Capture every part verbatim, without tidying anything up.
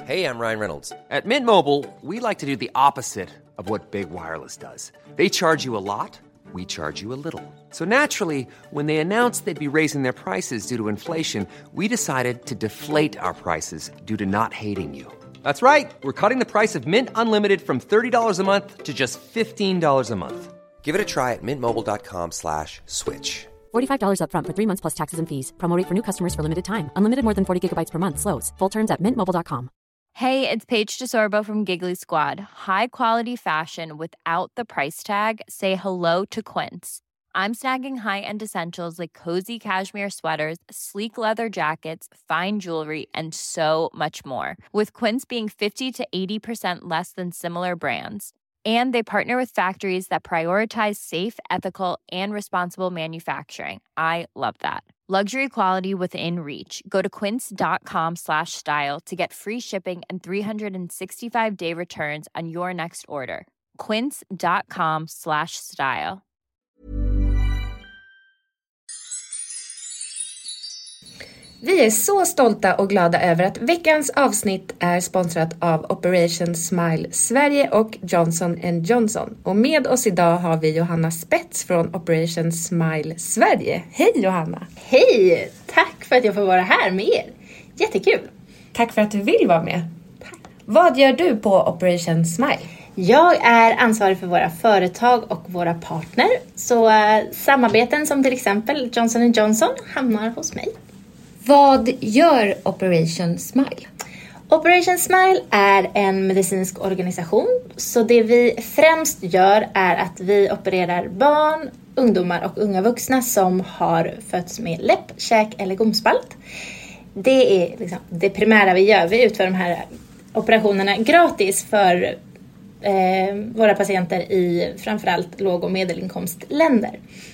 Hey, I'm Ryan Reynolds. At Mint Mobile, we like to do the opposite of what Big Wireless does. They charge you a lot, we charge you a little. So naturally, when they announced they'd be raising their prices due to inflation, we decided to deflate our prices due to not hating you. That's right. We're cutting the price of Mint Unlimited from thirty dollars a month to just fifteen dollars a month. Give it a try at mintmobile.com slash switch. forty-five dollars up front for three months plus taxes and fees. Promo rate for new customers for limited time. Unlimited more than forty gigabytes per month. Slows full terms at mint mobile dot com. Hey, it's Paige DeSorbo from Giggly Squad. High quality fashion without the price tag. Say hello to Quince. I'm snagging high-end essentials like cozy cashmere sweaters, sleek leather jackets, fine jewelry, and so much more. With Quince being fifty to eighty percent less than similar brands. And they partner with factories that prioritize safe, ethical, and responsible manufacturing. I love that. Luxury quality within reach. Go to quince.com slash style to get free shipping and three sixty-five day returns on your next order. Quince.com slash style. Vi är så stolta och glada över att veckans avsnitt är sponsrat av Operation Smile Sverige och Johnson and Johnson. Och med oss idag har vi Johanna Spets från Operation Smile Sverige. Hej Johanna! Hej! Tack för att jag får vara här med er. Jättekul! Tack för att du vill vara med. Tack. Vad gör du på Operation Smile? Jag är ansvarig för våra företag och våra partner. Så uh, samarbeten som till exempel Johnson and Johnson hamnar hos mig. Vad gör Operation Smile? Operation Smile är en medicinsk organisation. Så det vi främst gör är att vi opererar barn, ungdomar och unga vuxna som har fötts med läpp, käk eller gomspalt. Det är liksom det primära vi gör. Vi utför de här operationerna gratis för eh, våra patienter i framförallt låg- och medelinkomstländer.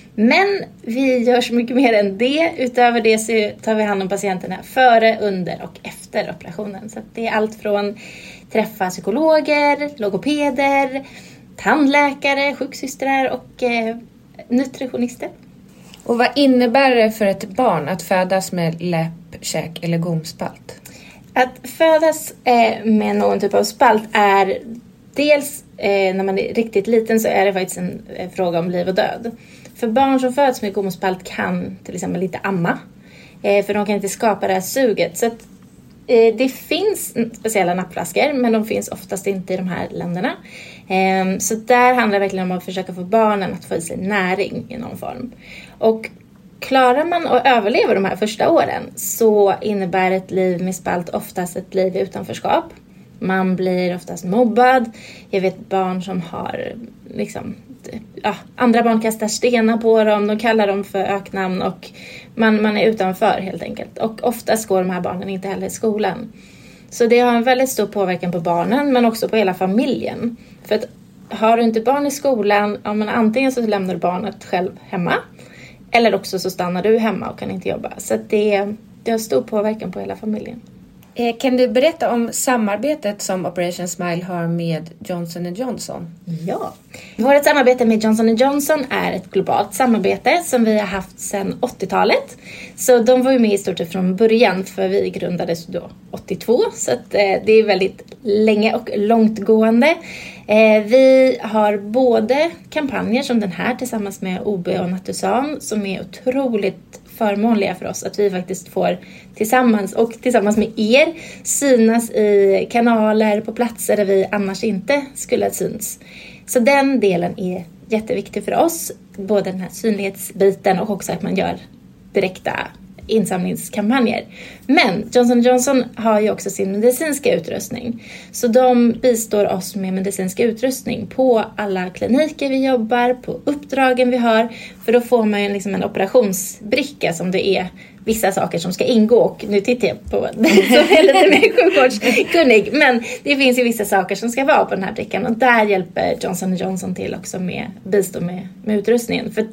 Men vi gör så mycket mer än det. Utöver det så tar vi hand om patienterna före, under och efter operationen. Så det är allt från träffa psykologer, logopeder, tandläkare, sjuksystrar och eh, nutritionister. Och vad innebär det för ett barn att födas med läpp, käk eller gomspalt? Att födas eh, med någon typ av spalt är dels eh, när man är riktigt liten så är det faktiskt en eh, fråga om liv och död. För barn som föds med gomspalt kan till exempel inte amma. Eh, för de kan inte skapa det här suget. Så att, eh, det finns speciella nappflaskor. Men de finns oftast inte i de här länderna. Eh, så där handlar det verkligen om att försöka få barnen att få i sig näring i någon form. Och klarar man att överleva de här första åren så innebär ett liv med spalt oftast ett liv i utanförskap. Man blir oftast mobbad. Jag vet barn som har liksom, ja, andra barn kastar stenar på dem. De kallar dem för öknamn och man, man är utanför helt enkelt. Och oftast går de här barnen inte heller i skolan. Så det har en väldigt stor påverkan på barnen men också på hela familjen. För att har du inte barn i skolan, ja, men antingen så lämnar du barnet själv hemma. Eller också så stannar du hemma och kan inte jobba. Så att det, det har stor påverkan på hela familjen. Kan du berätta om samarbetet som Operation Smile har med Johnson and Johnson? Ja, vårt samarbete med Johnson and Johnson är ett globalt samarbete som vi har haft sedan åttiotalet. Så de var ju med i stort sett från början för vi grundades då åttiotvå. Så att, eh, det är väldigt länge och långtgående. Eh, vi har både kampanjer som den här tillsammans med O B och Natusan som är otroligt förmånliga för oss att vi faktiskt får tillsammans och tillsammans med er synas i kanaler på platser där vi annars inte skulle ha syns. Så den delen är jätteviktig för oss, både den här synlighetsbiten och också att man gör direkta insamlingskampanjer. Men Johnson and Johnson har ju också sin medicinska utrustning. Så de bistår oss med medicinska utrustning på alla kliniker vi jobbar, på uppdragen vi har. För då får man ju liksom en operationsbricka som det är vissa saker som ska ingå. Och nu tittar jag på den som är lite mer sjukvårdskunnig. Men det finns ju vissa saker som ska vara på den här brickan. Och där hjälper Johnson and Johnson till också med bistå med, med utrustningen. För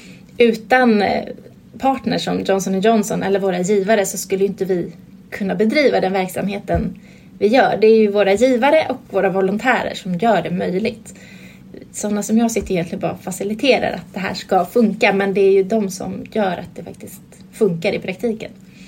utan partners som Johnson and Johnson eller våra givare så skulle inte vi kunna bedriva den verksamheten vi gör. Det är ju våra givare och våra volontärer som gör det möjligt. Sådana som jag sitter egentligen bara faciliterar att det här ska funka, men det är ju de som gör att det faktiskt funkar i praktiken.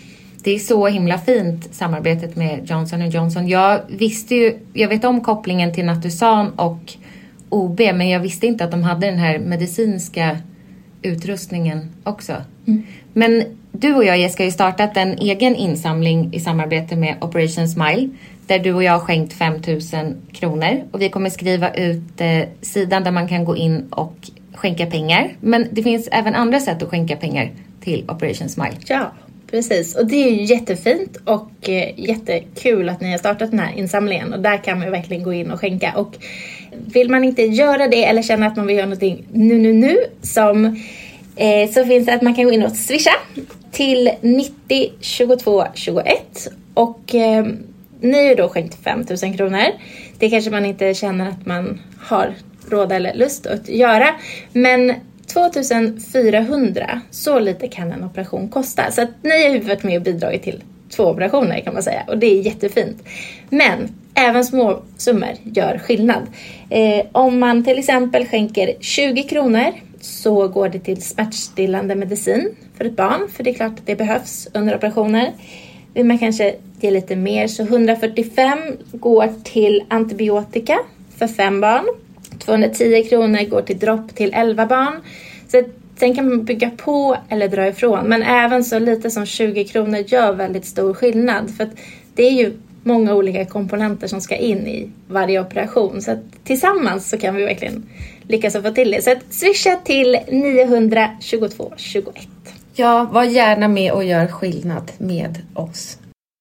Det är så himla fint samarbetet med Johnson and Johnson. Jag visste ju, jag vet om kopplingen till Natusan och O B, men jag visste inte att de hade den här medicinska utrustningen också. Mm. Men du och jag, Jessica, har ju startat en egen insamling i samarbete med Operation Smile, där du och jag har skänkt fem tusen kronor. Och vi kommer skriva ut eh, sidan där man kan gå in och skänka pengar. Men det finns även andra sätt att skänka pengar till Operation Smile. Ja, precis. Och det är ju jättefint och eh, jättekul att ni har startat den här insamlingen. Och där kan man ju verkligen gå in och skänka. Och vill man inte göra det eller känna att man vill göra någonting nu, nu, nu som, eh, så finns det att man kan gå in och swisha till nittio tjugotvå tjugoett. Och eh, ni har ju då skänkt fem tusen kronor. Det kanske man inte känner att man har råd eller lust att göra. Men tvåtusen fyrahundra, så lite kan en operation kosta. Så att ni har ju varit med och bidragit till två operationer kan man säga. Och det är jättefint. Men även små summor gör skillnad. Eh, om man till exempel skänker tjugo kronor så går det till smärtstillande medicin för ett barn. För det är klart att det behövs under operationer. Vill man kanske ge lite mer så hundrafyrtiofem går till antibiotika för fem barn. tvåhundratio kronor går till dropp till elva barn. Så sen kan man bygga på eller dra ifrån. Men även så lite som tjugo kronor gör väldigt stor skillnad. För att det är ju många olika komponenter som ska in i varje operation. Så att tillsammans så kan vi verkligen lyckas få till det. Så att swisha till nio tjugotvå tjugoett. Ja, var gärna med och gör skillnad med oss.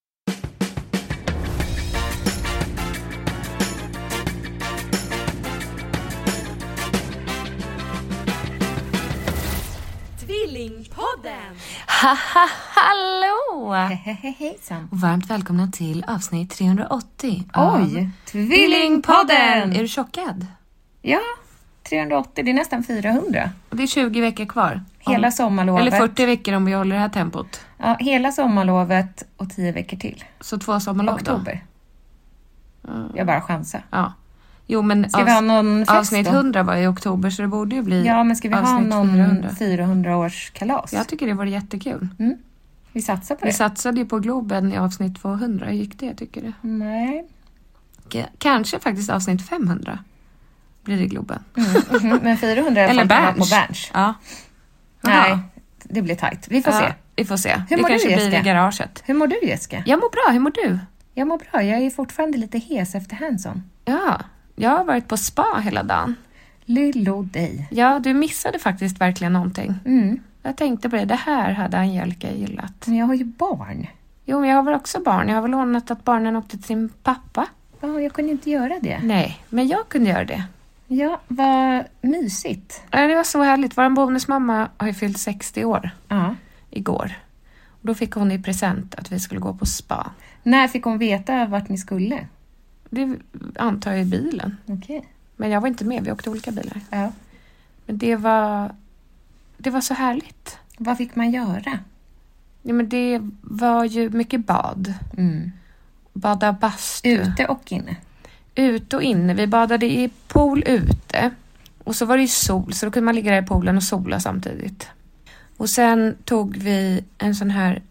Tvillingpodden! Haha, hallå! Hejsan. Och varmt välkomna till avsnitt trehundraåttio. Oj, Tvillingpodden! Är du chockad? Ja, trehundraåttio, det är nästan fyrahundra. Och det är tjugo veckor kvar. Hela ja. sommarlovet. Eller fyrtio veckor om vi håller det här tempot. Ja, hela sommarlovet och tio veckor till. Så två sommarlov då? Oktober. Mm. Jag bara chansar. Ja. Jo, men ska vi ha någon fest avsnitt då? hundra var i oktober, så det borde ju bli. Ja, men ska vi ha någon fyrahundra. fyrahundra-årskalas? Jag tycker det var jättekul. Mm. Vi satsar på vi det. Vi satsade ju på Globen i avsnitt tvåhundra. Hur gick det, tycker du? Nej. K- kanske faktiskt avsnitt femhundra blir det Globen. Mm, mm-hmm. Men fyrahundra eller Berns. På Berns. Ja. Nej, det blir tajt. Vi får ja, se. Vi får se. Hur det mår kanske du, blir Jessica? i garaget. Hur mår du, Jessica? Jag mår bra. Hur mår du? Jag mår bra. Jag är fortfarande lite hes efter Hanson. Ja, jag har varit på spa hela dagen. Lillo dig. Ja, du missade faktiskt verkligen någonting. Mm. Jag tänkte på det. Det här hade Angelica gillat. Men jag har ju barn. Jo, men jag har väl också barn. Jag har väl lånat att barnen åkte till sin pappa. Ja, jag kunde inte göra det. Nej, men jag kunde göra det. Ja, vad mysigt. Ja, det var så härligt. Vår bonusmamma har ju fyllt sextio år. Ja. Igår. Och då fick hon i present att vi skulle gå på spa. När fick hon veta vart ni skulle? Det antar jag i bilen. Okej. Okay. Men jag var inte med, vi åkte olika bilar. Ja. Men det var, det var så härligt. Vad fick man göra? Ja, men det var ju mycket bad. Mm. Bada bastu. Ute och inne? Ute och inne. Vi badade i pool ute. Och så var det ju sol, så då kunde man ligga där i poolen och sola samtidigt. Och sen tog vi en sån här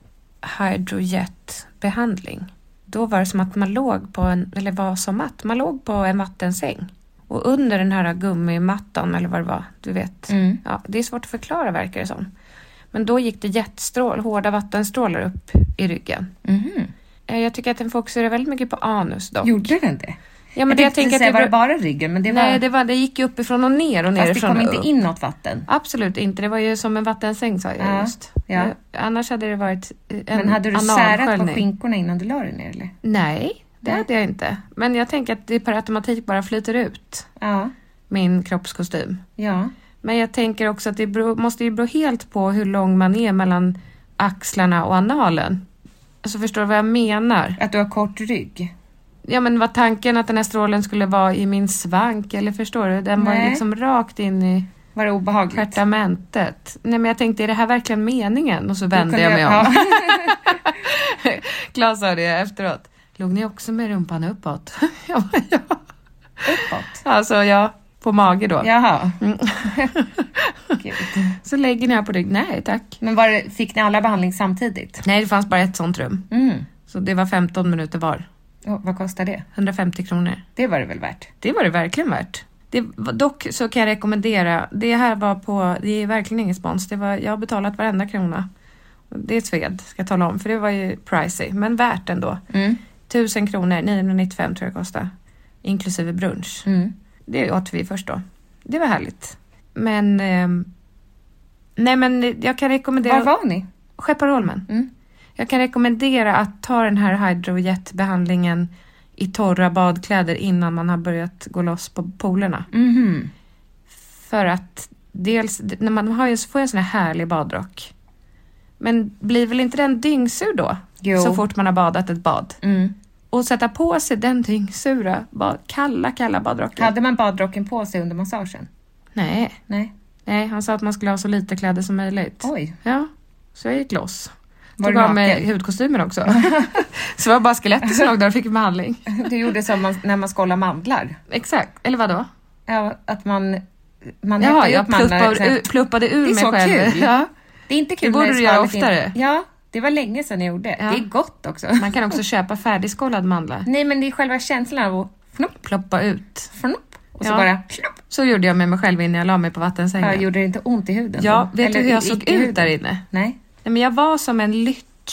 hydrojet-behandling. Då var det som att man låg på en, eller var som att man låg på en vattensäng. Och under den här gummimattan, eller vad det var, du vet. Mm. Ja, det är svårt att förklara, verkar det som. Men då gick det jetstrål, hårda vattenstrålar upp i ryggen. Mm-hmm. Jag tycker att den fokuserade väldigt mycket på anus dock. Gjorde den det? Ja, men jag det jag tänker att det var var bara ryggen, men det var... Nej, det, var, det gick ju uppifrån och ner och nerifrån. Fast det kom inte in något vatten? Absolut inte, det var ju som en vattensäng, sa jag ja, just. Ja. Annars hade det varit en Men hade du särat på skinkorna innan du la dig ner, eller? Nej, det hade jag inte. Men jag tänker att det per automatik bara flyter ut. Ja. Min kroppskostym. Ja. Men jag tänker också att det beror, måste ju bero helt på hur lång man är mellan axlarna och analen. Alltså, förstår du vad jag menar? Att du har kort rygg? Ja, men var tanken att den här strålen skulle vara i min svank? Eller förstår du? Den Nej. var liksom rakt in i... Var det obehagligt? Stjärtamentet. Nej, men jag tänkte, är det här verkligen meningen? Och så vände jag mig om. Ja. Klas sa det efteråt. Låg ni också med rumpan uppåt? Ja, ja. Uppåt? Alltså, ja. på mage då. Jaha. Mm. Så lägger ni här på rygg. Nej, tack. Men var det, fick ni alla behandling samtidigt? Nej, det fanns bara ett sånt rum. Mm. Så det var femton minuter var. Och vad kostar det? hundrafemtio kronor. Det var det väl värt? Det var det verkligen värt. Det var, dock så kan jag rekommendera. Det här var på, det är verkligen ingen spons. Det var, jag har betalat varenda krona. Det är Sved, ska jag tala om. För det var ju pricey, men värt ändå. Mm. Tusen kronor, niohundranittiofem tror jag kostar. Inklusive brunch. Mm. Det åt vi först då. Det var härligt. Men, eh, nej men jag kan rekommendera... Var var ni? Skepparholmen. Mm. Jag kan rekommendera att ta den här hydrojet-behandlingen i torra badkläder innan man har börjat gå loss på polerna. Mm. För att dels, när man har ju, så får jag en sån här härlig badrock. Men blir väl inte den dyngsur då? Jo. Så fort man har badat ett bad. Mm. Och sätta på sig den dyngsura, bad, kalla, kalla badrocken. Hade man badrocken på sig under massagen? Nej. Nej. Nej, han sa att man skulle ha så lite kläder som möjligt. Oj. Ja, så jag gick loss. Var Tog du av mig naken? hudkostymen också. Så det var bara skelettet som låg där och fick behandling. Du gjorde som man, när man skålar mandlar. Exakt, eller vad då? Ja, att man... man Jaha, hämtar jag upp mandlar, pluppade, sen- ur, pluppade ur Det är mig så själv. kul. Ja. Det är inte kul Det borde när du göra skalet in- oftare. Ja, det var länge sedan jag gjorde. Ja. Det är gott också. Man kan också köpa färdigskålad mandlar. Nej, men det är själva känslan av att fnopp, Ploppa ut. fnopp. Och så Ja. bara fnopp. Så gjorde jag med mig själv innan jag la mig på Ja, vattensängen. gjorde det inte ont i huden? Ja, då? vet Eller du hur jag i- såg i ut huden? där inne? Nej. Nej, men jag var som en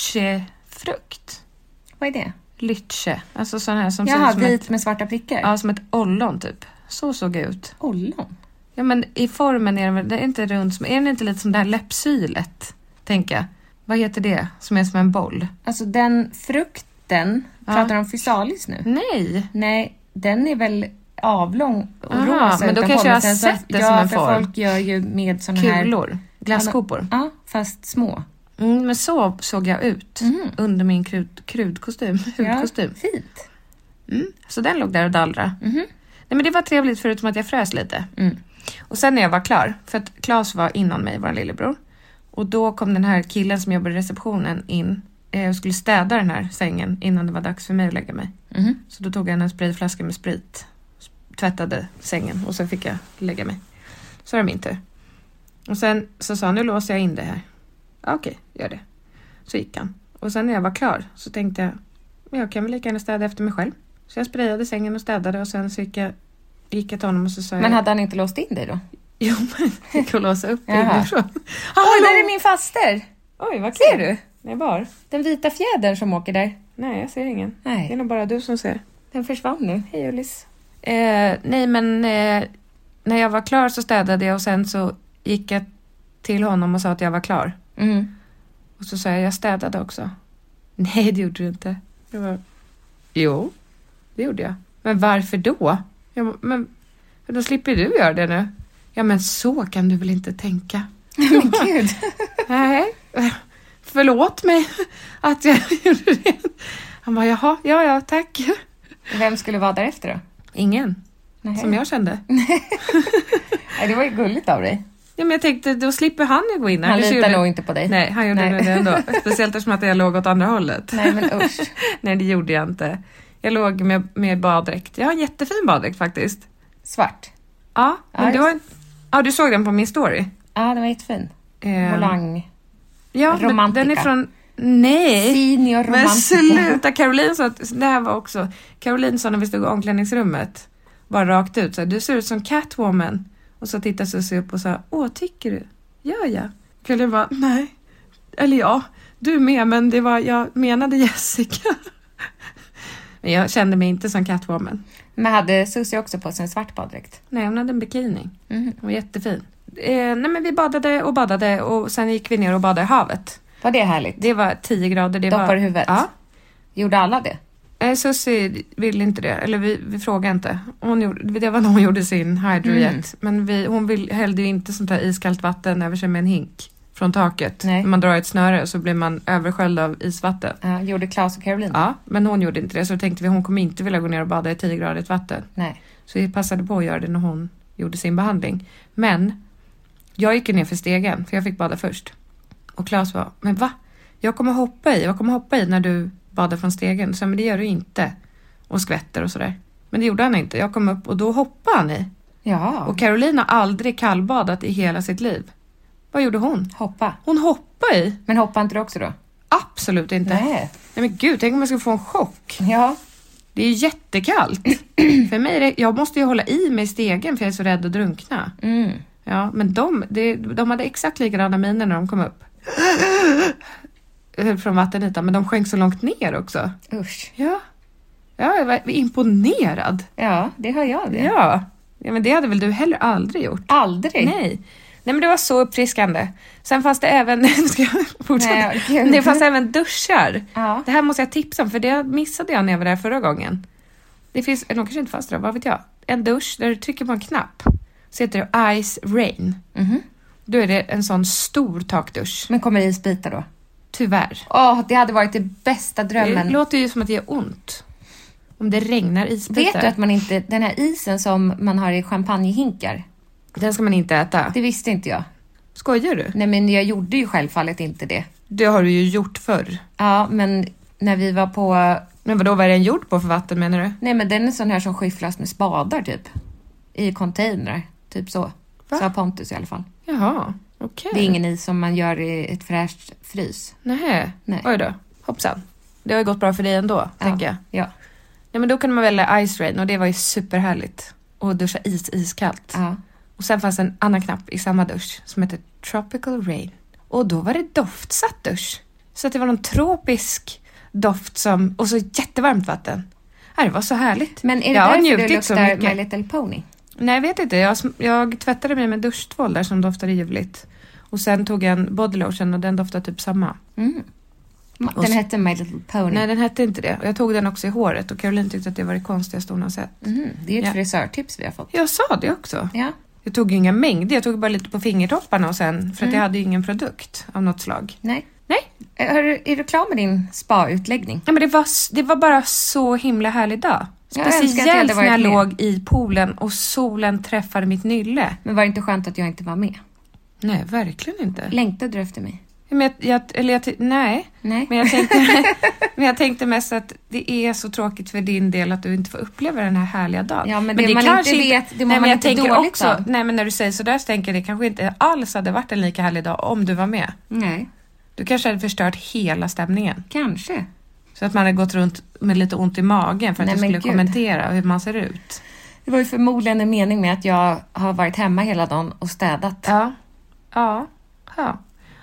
lychefrukt. Vad är det? Lyche. Alltså sån här som Jaha, ser ut som vit ett, med svarta prickar? ja, som ett ollon typ. Så såg jag ut. Ollon? Ja, men i formen är den, väl- det är inte runt som, är den inte lite som det här läppsylet, tänker jag. Vad heter det som är som en boll? Alltså den frukten, Ja. pratar du om physalis nu? Nej. Nej, den är väl avlång och Aha, rosa. men då utanpå, kanske jag har sen så- sett det ja, som en för form. folk gör ju med såna här... Kulor. Glasskopor. Ja, fast små. Mm, men så såg jag ut Mm. under min krud, krudkostym. Hudkostym. Ja, fint. Mm. Så den låg där och dallra. Mhm. Nej, men det var trevligt förutom att jag frös lite. Mm. Och sen när jag var klar, för att Claes var innan mig, vår lillebror. Och då kom den här killen som jobbade i receptionen in eh, och skulle städa den här sängen innan det var dags för mig att lägga mig. Mhm. Så då tog jag en sprayflaska med sprit, tvättade sängen och sen fick jag lägga mig. Så var det min tur. Och sen så sa han, nu låser jag in det här. Ja, okej, gör det. Så gick han. Och sen när jag var klar så tänkte jag, jag kan väl lika gärna städa efter mig själv. Så jag sprayade sängen och städade och sen så gick jag, gick jag till honom och så sa Men jag... hade han inte låst in dig då? Jo, men jag gick och låsa upp Jaha. inifrån. Oj, där är min faster! Oj, vad Ser kul. du? Nej, var? Den vita fjädern som åker där. Nej, jag ser ingen. Det är Nej, nog bara du som ser. den försvann nu. Hej, Ullis. Eh, nej, men eh, när jag var klar så städade jag och sen så gick jag till honom och sa att jag var klar. Mm. Och så sa jag, jag städade också. Nej, det gjorde du inte. Jag var, jo, det gjorde jag. Men varför då? Jag bara, men för då slipper du göra det nu. Ja, men så kan du väl inte tänka? Men gud. Nej, förlåt mig att jag gjorde det. Han bara, jaha, ja, ja, tack. Vem skulle vara där efter då? Ingen, Nej. som jag kände. Nej, det var ju gulligt av dig. Ja, men jag tänkte, då slipper han ju gå in. Han Eller så litar gjorde- nog inte på dig. Nej, han gjorde Nej. nog det ändå. Speciellt eftersom att jag låg åt andra hållet. Nej, men usch. Nej, det gjorde jag inte. Jag låg med, med baddräkt. Jag har en jättefin baddräkt faktiskt. Svart. Ja, Ja, men du, just- har, ja, du såg den på min story. Ja, den var jättefin. Ehm, Volang. Ja, men Romantica. den är från... Nej! Senior Men romantica. sluta, Caroline sa att det här var också... Caroline sa när vi stod i omklädningsrummet, bara rakt ut, så här, du ser ut som Catwoman. Och så tittade Susie upp och sa, åh, tycker du? Gör jag? Caroline var, nej. Eller ja, du med, men det var, jag menade Jessica. Men jag kände mig inte som Catwoman. Men hade Susie också på sig en svart baddräkt? Nej, hon hade en bikini. Mhm. Hon var jättefin. Eh, nej, men vi badade och badade och sen gick vi ner och badade i havet. Var det härligt? Det var tio grader. Det Doppar var, i huvudet? Ja. Gjorde alla det? Eh, Susie ville inte det. Eller vi, vi frågade inte. Hon gjorde, det var när hon gjorde sin hydrojet. Mm. Men vi, hon vill, hällde ju inte sånt här iskallt vatten över sig med en hink från taket. Nej. När man drar ett snöre så blir man översköljd av isvatten. Ja, gjorde Claes och Caroline? Ja, men hon gjorde inte det. Så då tänkte vi hon kommer inte vilja gå ner och bada i tio gradigt vatten. Nej. Så vi passade på att göra det när hon gjorde sin behandling. Men jag gick ju ner för stegen, för jag fick bada först. Och Claes var, men va? Jag kommer hoppa i, jag kommer hoppa i när du badar från stegen. Så men det gör du inte. Och skvätter och sådär. Men det gjorde han inte. Jag kom upp och då hoppade han i. Ja. Och Caroline har aldrig kallbadat i hela sitt liv. Vad gjorde hon? Hoppa. Hon hoppade i. Men hoppar inte du också då? Absolut inte. Nej. Nej men gud, tänk om jag ska få en chock. Ja. Det är jättekallt. För mig är det, jag måste ju hålla i mig i stegen för jag är så rädd att drunkna. Mm. Ja, men de, de, de hade exakt likadana miner när de kom upp. Från vattenytan, men de sjönk så långt ner också. Usch. Ja. Ja, jag var imponerad. Ja, det har jag det. Ja. Ja, men det hade väl du heller aldrig gjort? Aldrig? Nej. Nej, men det var så uppfriskande. Sen fanns det även... ska jag fortsätta? Nej, gud. Det fanns även duschar. Ja. Det här måste jag tipsa om, för det missade jag när jag var där förra gången. Det finns, de kanske inte fanns där, vad vet jag. En dusch där du trycker på en knapp. Så heter det Ice Rain. Mhm. Då är det en sån stor takdusch. Men kommer isbitar då? Tyvärr. Åh, det hade varit det bästa drömmen. Det låter ju som att det gör ont. Om det regnar isbitar. Vet du att man inte... Den här isen som man har i champagnehinkar. Den ska man inte äta. Det visste inte jag. Skojar du? Nej, men jag gjorde ju självfallet inte det. Det har du ju gjort förr. Ja, men när vi var på... Men vadå, vad är den gjord på för vatten menar du? Nej, men den är sån här som skyfflas med spadar typ. I containrar. Typ så. Va? Sa Pontus i alla fall. Jaha, okej. Det är ingen is som man gör i ett fräscht frys. Nähä. Nej. Oj då, hoppsan. Det har ju gått bra för dig ändå, Ja. tänker jag. Ja. Nej, men då kunde man välja Ice Rain och det var ju superhärligt. Och duscha is, iskallt. Ja. Och sen fanns en annan knapp i samma dusch som heter Tropical Rain. Och då var det doftsatt dusch. Så att det var någon tropisk doft som... Och så jättevarmt vatten. Ja, det var så härligt. Men är det Jag har därför du njutit så luktar mycket. My Little Pony? Nej, jag vet inte. Jag, sm- jag tvättade mig med duschtvål där som doftade ljuvligt. Och sen tog jag en body lotion och den doftade typ samma. Mm. Den Och så- hette My Little Pony. Nej, den hette inte det. Och jag tog den också i håret och Caroline tyckte att det var det konstigaste hon har sett. Mhm, det är ju ett Ja. frisörtips vi har fått. Jag sa det också. Ja. Jag tog ju inga mängder. Jag tog bara lite på fingertopparna och sen. För att Mm. jag hade ju ingen produkt av något slag. Nej. Nej. Är du, är du klar med din spa-utläggning? Nej, men det var, s- det var bara så himla härlig dag. Jag önskar att jag Speciellt hade när jag varit med. låg i poolen och solen träffade mitt nylle. Men var det inte skönt att jag inte var med? Nej, verkligen inte. Längtade du efter mig? Men jag, jag, eller jag, nej, Nej. men jag, tänkte, men jag tänkte mest att det är så tråkigt för din del att du inte får uppleva den här härliga dagen. Ja, men det man kanske inte vet, det mår nej, man men jag inte tänker dåligt också, av. nej, men när du säger sådär så tänker jag det kanske inte alls hade varit en lika härlig dag om du var med. Nej. Du kanske hade förstört hela stämningen. Kanske. Så att man hade gått runt med lite ont i magen för att Nej, du men skulle gud. kommentera hur man ser ut. Det var ju förmodligen en mening med att jag har varit hemma hela dagen och städat. Ja. Ja. Ja.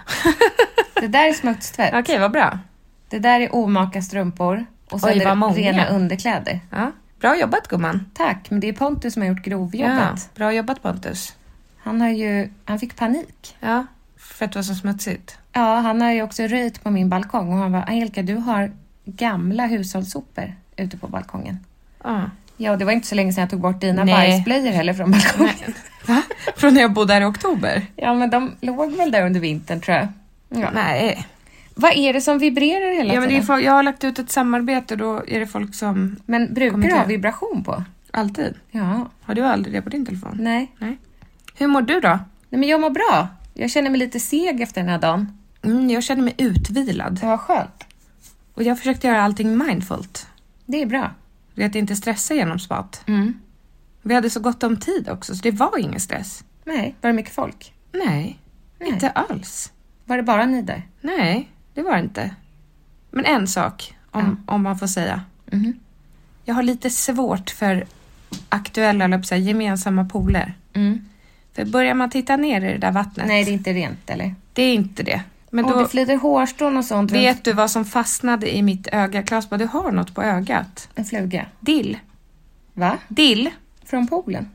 Det där är smutstvätt. Okej, vad bra. Det där är omaka strumpor. Och så Oj, är vad det många. rena underkläder. Ja. Bra jobbat, gumman. Tack, men det är Pontus som har gjort Ja. grovjobbet. Bra jobbat, Pontus. Han har ju, han fick panik. Ja. För att det var så smutsigt. Ja, han har ju också röjt på min balkong och han var Angelica, du har gamla hushållssopor ute på balkongen. Ja. Ja, och det var inte så länge sedan jag tog bort dina Nej. bajsblöjor heller från balkongen. Va? Från när jag bodde här i oktober? Ja, men de låg väl där under vintern, tror jag. Ja. Nej. Vad är det som vibrerar hela Ja, men det är tiden? folk, jag har lagt ut ett samarbete och då är det folk som... Men brukar du Kommentera. ha vibration på? Alltid. Ja. Har du aldrig det på din telefon? Nej. Nej. Hur mår du då? Nej, men jag mår bra. Jag känner mig lite seg efter den här dagen. Mm, jag känner mig utvilad. Det var skönt. Och jag försökte göra allting mindfullt. Det är bra. Det är att inte stressa genom spat. Mm. Vi hade så gott om tid också, så det var ingen stress. Nej, var det mycket folk? Nej, Nej. inte alls. Var det bara ni där? Nej, det var det inte. Men en sak, om, om man får säga. Mhm. Jag har lite svårt för aktuella, eller säga, gemensamma pooler. Mm. För börjar man titta ner i det där vattnet. Nej, det är inte rent, eller? Det är inte det. Men Och då det flyter hårstrån och sånt. runt vet du vad som fastnade i mitt öga. Klas, bara, du har något på ögat. En fluga. Dill. Va? Dill. Från poolen?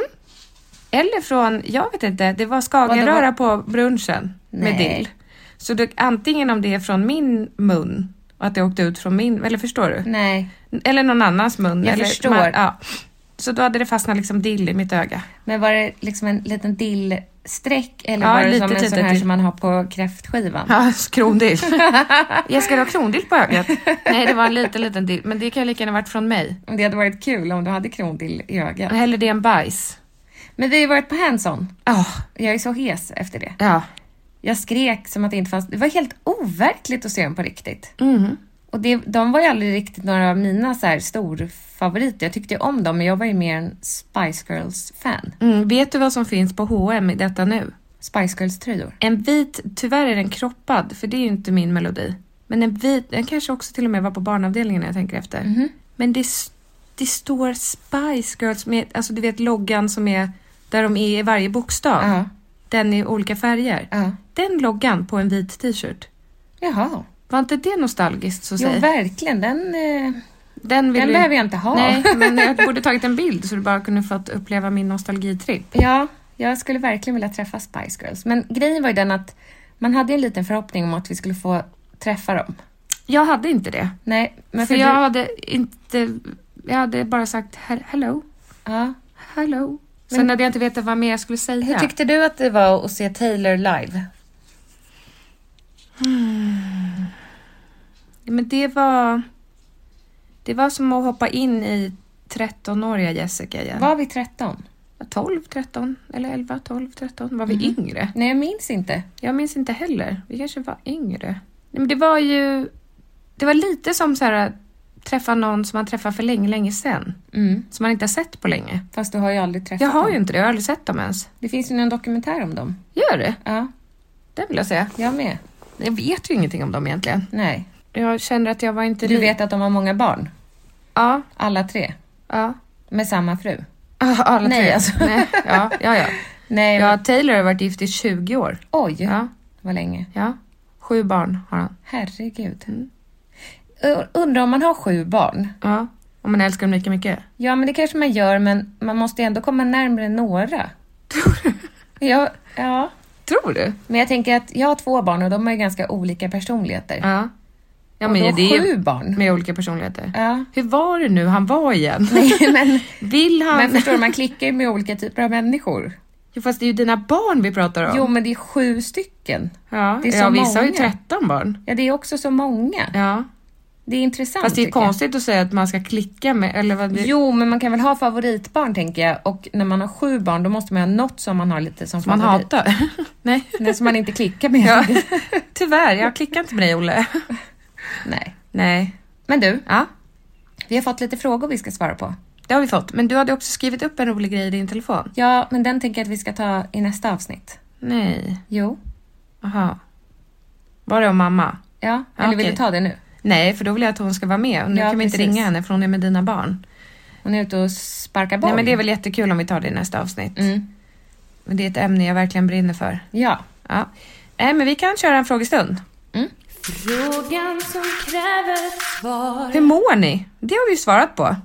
Eller från, jag vet inte, det var skagenröra på brunchen med Nej. dill. Så det, antingen om det är från min mun och att det åkte ut från min, eller förstår du? Nej. Eller någon annans mun. Jag eller, förstår. Man, ja. Så då hade det fastnat liksom dill i mitt öga. Men var det liksom en liten dillsträck eller Ja, var det lite, som en lite sån här dill. som man har på kräftskivan? Ja, krondill. Jag ska ha krondill på ögat. Nej, det var en liten, liten dill. Men det kan lika gärna varit från mig. Det hade varit kul om du hade krondill i ögat. Eller det är en bajs. Men vi har ju varit på hands-on. Ja, Jag är så hes efter det. ja. Jag skrek som att det inte fanns... Det var helt overkligt att se den på riktigt. Mm. Och det, de var ju aldrig riktigt några av mina så här storfavoriter. Jag tyckte ju om dem, men jag var ju mer en Spice Girls-fan. Mm, vet du vad som finns på H och M i detta nu? Spice Girls-tröjor. En vit, tyvärr är den kroppad, för det är ju inte min melodi. Men en vit, den kanske också till och med var på barnavdelningen när jag tänker efter. Mm-hmm. Men det, det står Spice Girls med, alltså du vet loggan som är, där de är i varje bokstav. Ja. Den i olika färger. Ja. Den loggan på en vit t-shirt. Jaha. Var inte det nostalgiskt så Jo, säg? verkligen. Den, eh, Den, vill den du... behöver jag inte ha. Nej, men jag borde tagit en bild så du bara kunde fått uppleva min nostalgitripp. Ja, jag skulle verkligen vilja träffa Spice Girls. Men grejen var ju den att man hade en liten förhoppning om att vi skulle få träffa dem. Jag hade inte det. Nej, men för, för jag du... hade inte... Jag hade bara sagt he- hello. Ja. Hello. Sen Men- hade jag inte vetat vad mer jag skulle säga. Hur tyckte du att det var att se Taylor live? Hmm. Men det var... Det var som att hoppa in i trettonåriga Jessica igen. Var vi tretton? tolv, tretton eller elva, tolv, tretton. Var vi Mm. yngre? Nej, jag minns inte. Jag minns inte heller. Vi kanske var yngre. Nej, men det var ju... Det var lite som så här... Träffa någon som man träffade för länge, länge sedan. Mm. Som man inte har sett på länge. Fast du har ju aldrig träffat Jag har dem. ju inte det. Jag har aldrig sett dem ens. Det finns ju en dokumentär om dem. Gör det? Ja, Det vill jag säga. jag med. Jag vet ju ingenting om dem egentligen. Nej. Jag känner att jag var inte... Du li- vet att de har många barn? Ja. Alla tre? Ja. Med samma fru? Ah, alla Nej, tre. alltså. Nej. Ja, ja, ja. Nej, Ja, men... Taylor har varit gift i tjugo år. Oj, Ja, vad länge. ja. Sju barn har han. Herregud. Mm. Undrar om man har sju barn. Ja, och man älskar dem lika mycket. Ja, men det kanske man gör, men man måste ändå komma närmare några. Tror du? Ja, ja. Tror du? Men jag tänker att jag har två barn och de har ju ganska olika personligheter. Ja. Ja, och men då det är sju barn. med olika personligheter. Ja. Hur var det nu han var igen? Nej, men, Vill han... men förstår du, man klickar ju med olika typer av människor. Jo, fast det är ju dina barn vi pratar om. Jo, men det är sju stycken. ja, det är så ja vissa har ju många. tretton barn. Ja, det är också så många. Ja. Det är intressant. Fast det är tycker jag. konstigt att säga att man ska klicka med... Eller vad det... Jo, men man kan väl ha favoritbarn, tänker jag. Och när man har sju barn, då måste man ha något som man har lite som man favorit. hatar. Nej. Nej, som man inte klickar med. Ja. Tyvärr, jag klickar inte med dig, Olle. Nej. Nej. Men du, Ja, vi har fått lite frågor vi ska svara på. det har vi fått. Men du hade också skrivit upp en rolig grej i din telefon. Ja, men den tänker jag att vi ska ta i nästa avsnitt. Nej. Jo. Aha. Var det om mamma? Ja, eller vill okej. du ta det nu? Nej, för då vill jag att hon ska vara med. Och nu Ja, kan vi inte precis. ringa henne för hon är med dina barn. Hon är ute och sparkar boll. Nej, men det är väl jättekul om vi tar det i nästa avsnitt. Mm. Men det är ett ämne jag verkligen brinner för. Ja. Ja. Nej, men vi kan köra en frågestund. Mm. Frågan som kräver ett svar. Hur mår ni? Det har vi ju svarat på.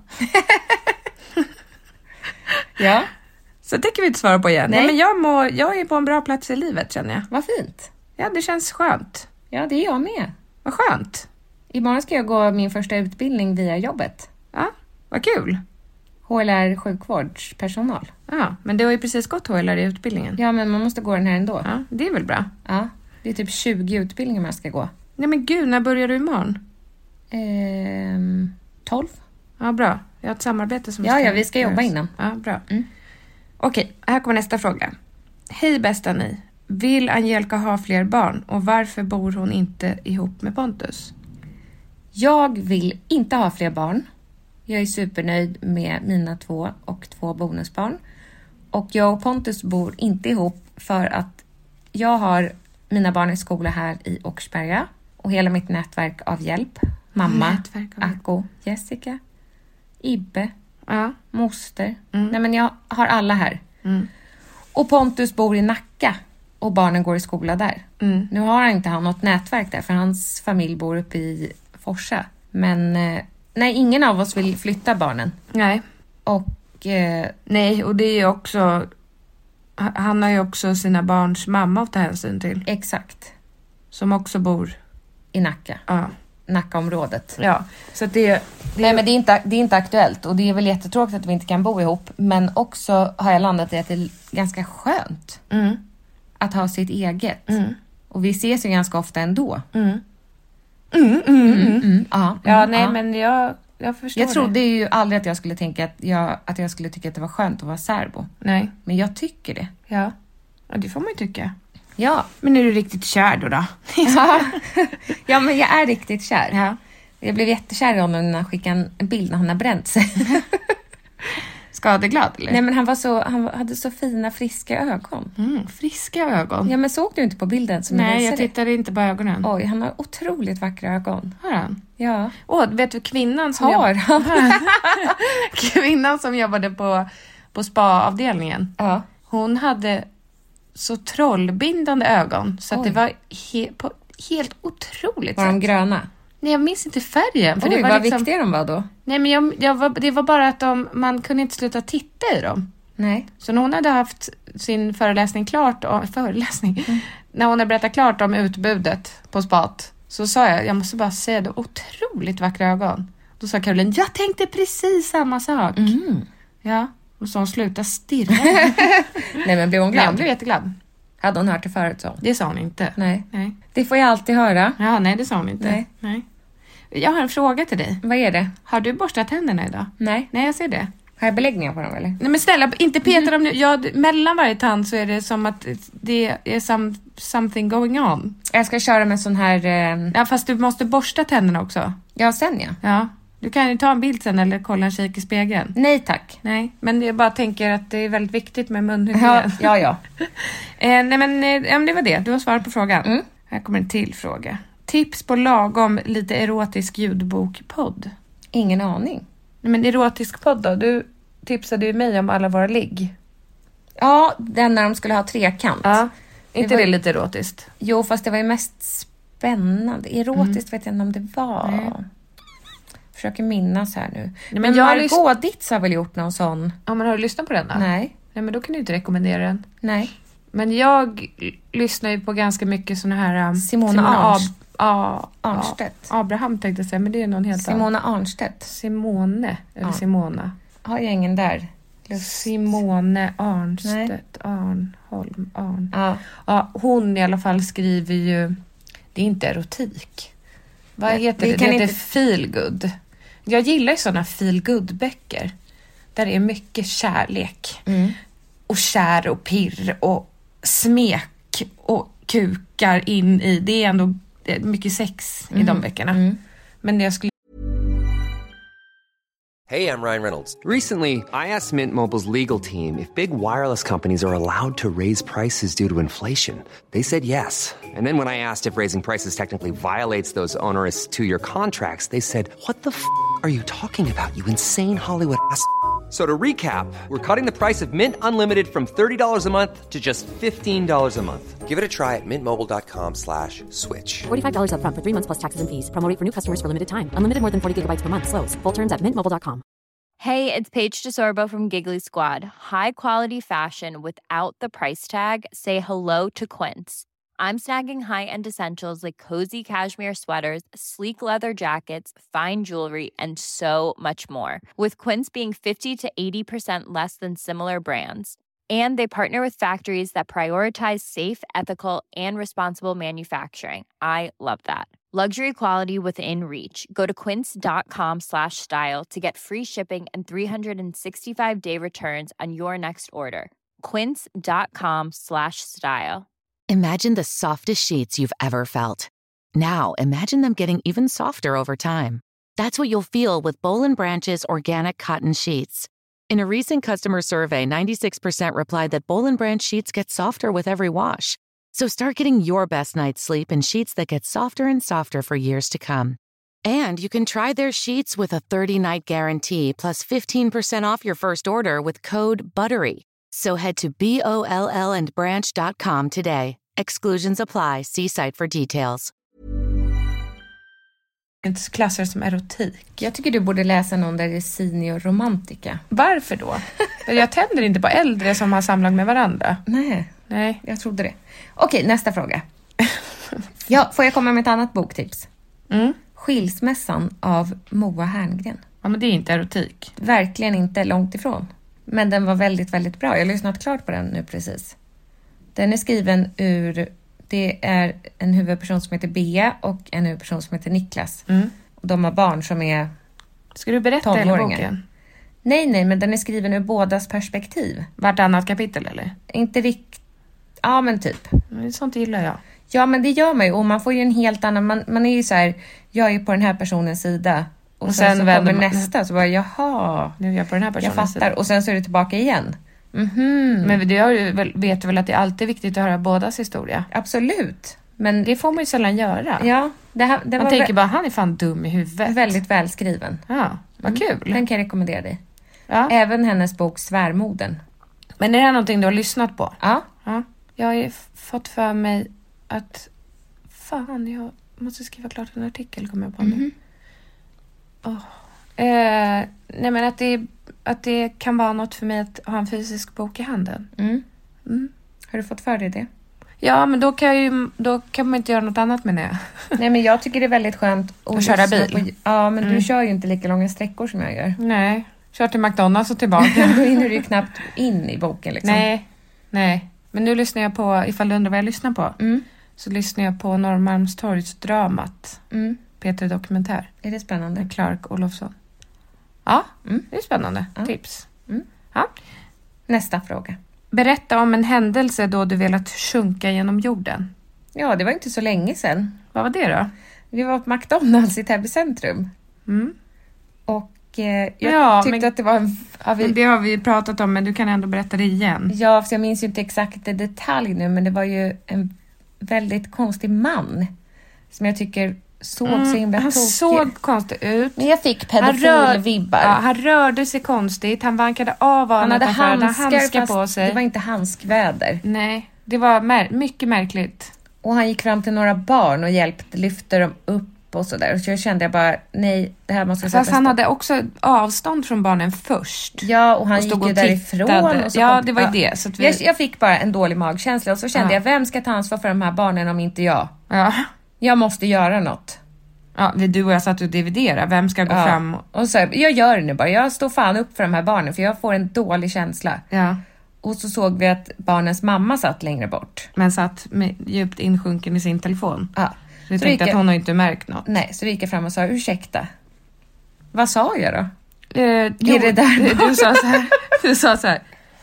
Ja, Så det kan vi inte svara på igen. Nej, Nej. men jag, mår, jag är på en bra plats i livet, känner jag. vad fint. Ja, det känns skönt. Ja, det är jag med. Vad skönt. Imorgon ska jag gå min första utbildning via jobbet. Ja, vad kul. H L R sjukvårdspersonal. Ja, men det har ju precis gått H L R i utbildningen. Ja, men man måste gå den här ändå. Ja, det är väl bra. Ja, det är typ tjugo utbildningar man ska gå. Nej, men gud, när börjar du imorgon? Ehm, tolv. Ja, bra. Jag har ett samarbete som Ja, ja, vi ska jobba göras. innan. Ja, bra. Mm. Okej, här kommer nästa fråga. Hej bästa ni. Vill Angelica ha fler barn och varför bor hon inte ihop med Pontus? Jag vill inte ha fler barn. Jag är supernöjd med mina två och två bonusbarn. Och jag och Pontus bor inte ihop för att jag har mina barn i skola här i Åkersberga. Och hela mitt nätverk av hjälp. Mamma, Nätverk av hjälp. Akko, Jessica, Ibbe, Ja. moster. Mm. Nej, men jag har alla här. Mm. Och Pontus bor i Nacka och barnen går i skola där. Mm. Nu har han inte han något nätverk där för hans familj bor uppe i Forsa. Men eh, nej, ingen av oss vill flytta barnen. Nej. Och eh, Nej, och det är ju också... Han har ju också sina barns mamma att ta hänsyn till. exakt, Som också bor... i Nacka. Ja. Nackaområdet. Ja, så att det... Nej, men det är, inte, det är inte aktuellt och det är väl jättetråkigt att vi inte kan bo ihop. Men också har jag landat i att det är ganska skönt Mm. att ha sitt eget. Mm. Och vi ses ju ganska ofta ändå. Mm. Mm, mm, mm. Mm, ja, Ja, mm, nej, ja. men jag, jag förstår Jag det. trodde ju aldrig att jag skulle tänka att jag, att jag skulle tycka att det var skönt att vara särbo. Nej. Men jag tycker det. Ja. Ja, det får man ju tycka. Ja. Men är du riktigt kär då? då? Ja. Ja, men jag är riktigt kär. Ja. Jag blev jättekär i honom när han skickade en bild när han har bränt sig. Skadeglad eller? Nej, men han var så han hade så fina friska ögon. Mm, friska ögon. Ja, men såg du inte på bilden som Nej, jag jag tittade inte på ögonen. Oj, han har otroligt vackra ögon. Har han? Ja. Åh, vet du kvinnan som Har jobb... kvinnan som jobbade på på spa-avdelningen. Ja. Hon hade så trollbindande ögon så att Oj. det var he- på helt otroligt Var de sätt. gröna? Nej, jag minns inte färgen. För Oj, det var vad liksom... viktiga de var då. Nej, men jag, jag var, det var bara att de, man kunde inte sluta titta i dem. Nej. Så när hon hade haft sin föreläsning klart, om, föreläsning, mm. när hon hade berättat klart om utbudet på spat, så sa jag, jag måste bara säga det, otroligt vackra ögon. Då sa Caroline, jag tänkte precis samma sak. Mm. Ja, och så hon slutade stirra. Nej, men blev hon glad? Nej, hon blev jätteglad. Hade hon hört det förut så? Det sa hon inte. Nej. Nej. Det får jag alltid höra. Ja, nej, det sa hon inte. Nej. nej. Jag har en fråga till dig. Vad är det? Har du borstat tänderna idag? Nej. Nej, jag ser det. Har jag beläggningar på dem eller? Nej, men snälla, inte peta dem nu. Ja, mellan varje tand så är det som att det är some, something going on. Jag ska köra med sån här... Eh... Ja, fast du måste borsta tänderna också. Ja, sen ja. Ja, du kan ju ta en bild sen eller kolla en kik i spegeln. Nej, tack. Nej, men jag bara tänker att det är väldigt viktigt med munhygien. Ja, ja. ja. eh, nej, men, eh, ja, men det var det. Du har svarat på frågan. Mm. Här kommer en till fråga. Tips på lagom lite erotisk ljudbokpodd. Ingen aning. Nej, men erotisk podd då? Du tipsade ju mig om alla våra ligg. Ja, den när de skulle ha trekant. Ja, inte det, var... det lite erotiskt? Jo, fast det var ju mest spännande. Erotiskt mm. vet jag inte om det var. Nej. Försöker minnas här nu. Nej, men men jag Margot lyssn... Ditz har väl gjort någon sån. Ja, men har du lyssnat på den då? Nej. Nej, men då kan du inte rekommendera den. Nej. Men jag lyssnar ju på ganska mycket såna här... Um, Simona, Simona Arns... A- Arnstedt. A- Abraham tänkte jag säga, men det är någon helt Simona Arnstedt. Simone, eller ja. Simona. Har jag ingen där? Just. Simone Arnstedt, Arnholm, Arn. Ja. Ja, hon i alla fall skriver ju, det är inte erotik. Vad Nej, heter det? Det heter inte... feel good. Jag gillar ju sådana feel good böcker. Där det är mycket kärlek. Mm. Och kär och pirr och smek och kukar in i. Det är ändå det är mycket sex mm. i de böckerna. Mm. Men det jag skulle... Hey, I'm Ryan Reynolds. Recently, I asked Mint Mobile's legal team if big wireless companies are allowed to raise prices due to inflation. They said yes. And then when I asked if raising prices technically violates those onerous two-year contracts, they said, what the f*** are you talking about, you insane Hollywood ass f- So to recap, we're cutting the price of Mint Unlimited from thirty dollars a month to just fifteen dollars a month. Give it a try at mintmobile.com slash switch. forty-five dollars up front for three months plus taxes and fees. Promo rate for new customers for limited time. Unlimited more than forty gigabytes per month. Slows full terms at mint mobile dot com. Hey, it's Paige DeSorbo from Giggly Squad. High quality fashion without the price tag. Say hello to Quince. I'm snagging high-end essentials like cozy cashmere sweaters, sleek leather jackets, fine jewelry, and so much more. With Quince being fifty to eighty percent less than similar brands. And they partner with factories that prioritize safe, ethical, and responsible manufacturing. I love that. Luxury quality within reach. Go to quince.com slash style to get free shipping and three sixty-five day returns on your next order. Quince.com slash style. Imagine the softest sheets you've ever felt. Now, imagine them getting even softer over time. That's what you'll feel with Boll and Branch's organic cotton sheets. In a recent customer survey, ninety-six percent replied that Boll and Branch sheets get softer with every wash. So start getting your best night's sleep in sheets that get softer and softer for years to come. And you can try their sheets with a thirty-night guarantee plus fifteen percent off your first order with code BUTTERY. So head to B O L L and branch dot com today. Exclusions apply. See site for details. Inte klasser som erotik. Jag tycker du borde läsa någon där det är seniorromantika. Varför då? Jag tänder inte på äldre som har samlag med varandra. Nej, Nej. Jag trodde det. Okej, nästa fråga. Ja, får jag komma med ett annat boktips? Mm. Skilsmässan av Moa Herngren. Ja, men det är inte erotik. Verkligen inte, långt ifrån. Men den var väldigt, väldigt bra. Jag har lyssnat klart på den nu precis. Den är skriven ur... Det är en huvudperson som heter Bea och en huvudperson som heter Niklas. Mm. Och de har barn som är Ska du berätta hela boken? Nej, nej, men den är skriven ur bådas perspektiv. Vartannat kapitel, eller? Inte riktigt... Ja, men typ. Men sånt gillar jag. Ja, men det gör man ju. Och man får ju en helt annan... Man, man är ju så här, jag är på den här personens sida. Och, och sen, sen så kommer man... nästa. Så bara, jaha. Nu är jag på den här personens jag fattar. sida. Och sen så är det tillbaka igen. Mm-hmm. Men du vet väl att det är alltid viktigt att höra bådas historia? Absolut. Men det får man ju sällan göra. Ja, det här, det man var tänker vä- bara, han är fan dum i huvudet. Väldigt välskriven. Ja, vad kul. Mm. Den kan jag rekommendera dig. Ja. Även hennes bok Svärmoden. Men är det här någonting du har lyssnat på? Ja. Ja. Jag har ju f- fått för mig att fan, jag måste skriva klart en artikel, kommer jag på nu. Mm-hmm. Oh. Eh, nej, men att det, att det kan vara något för mig att ha en fysisk bok i handen. Mm. Mm. Har du fått för dig det? Ja, men då kan, jag ju, då kan man inte göra något annat med det. Nej, men jag tycker det är väldigt skönt att, att köra bil. På, ja, men mm. du kör ju inte lika långa sträckor som jag gör. Nej, kör till McDonalds och tillbaka. Då hinner du ju knappt in i boken liksom. Nej, nej. Men nu lyssnar jag på, ifall du undrar vad jag lyssnar på, mm. så lyssnar jag på Norrmalmstorgsdramat. Mm. Peter Dokumentär. Är det spännande? Clark Olofsson. Ja, mm. det är spännande. Ja. Tips. Mm. Ja. Nästa fråga. Berätta om en händelse då du velat sjunka genom jorden. Ja, det var inte så länge sedan. Vad var det då? Vi var på McDonalds i Täby centrum. Mm. Och eh, jag ja, tyckte men, att det var en... Ja, vi, det har vi pratat om, men du kan ändå berätta det igen. Ja, för jag minns ju inte exakt i detalj nu, men det var ju en väldigt konstig man som jag tycker såg mm, så himla Han tokig. såg konstig ut. Men jag fick pedofilvibbar. Ja, han rörde sig konstigt. Han vankade av Han hade handskar, handskar på sig. Det var inte handskväder. Nej, det var mär- mycket märkligt. Och han gick fram till några barn och hjälpte, lyfte dem upp och sådär. Så jag kände jag bara, nej, det här måste jag sätta. Fast han hade också avstånd från barnen först. Ja, och han och gick ju därifrån. Och så ja, kom, det var ju ja. det. Så att vi... jag, jag fick bara en dålig magkänsla och så kände ja. jag, vem ska ta ansvar för de här barnen om inte jag? Ja. Jag måste göra något. Ja, du och jag satt och dividerade. Vem ska gå ja. fram? Och... och så jag gör det nu bara. Jag står fan upp för de här barnen för jag får en dålig känsla. Ja. Och så såg vi att barnens mamma satt längre bort. Men satt med, djupt insjunken i sin telefon. Ja. Du så tänkte jag... att hon har inte märkt något. Nej, så gick jag fram och sa, ursäkta. Vad sa jag då? Eh, jo, det där du sa så här. Du sa så här.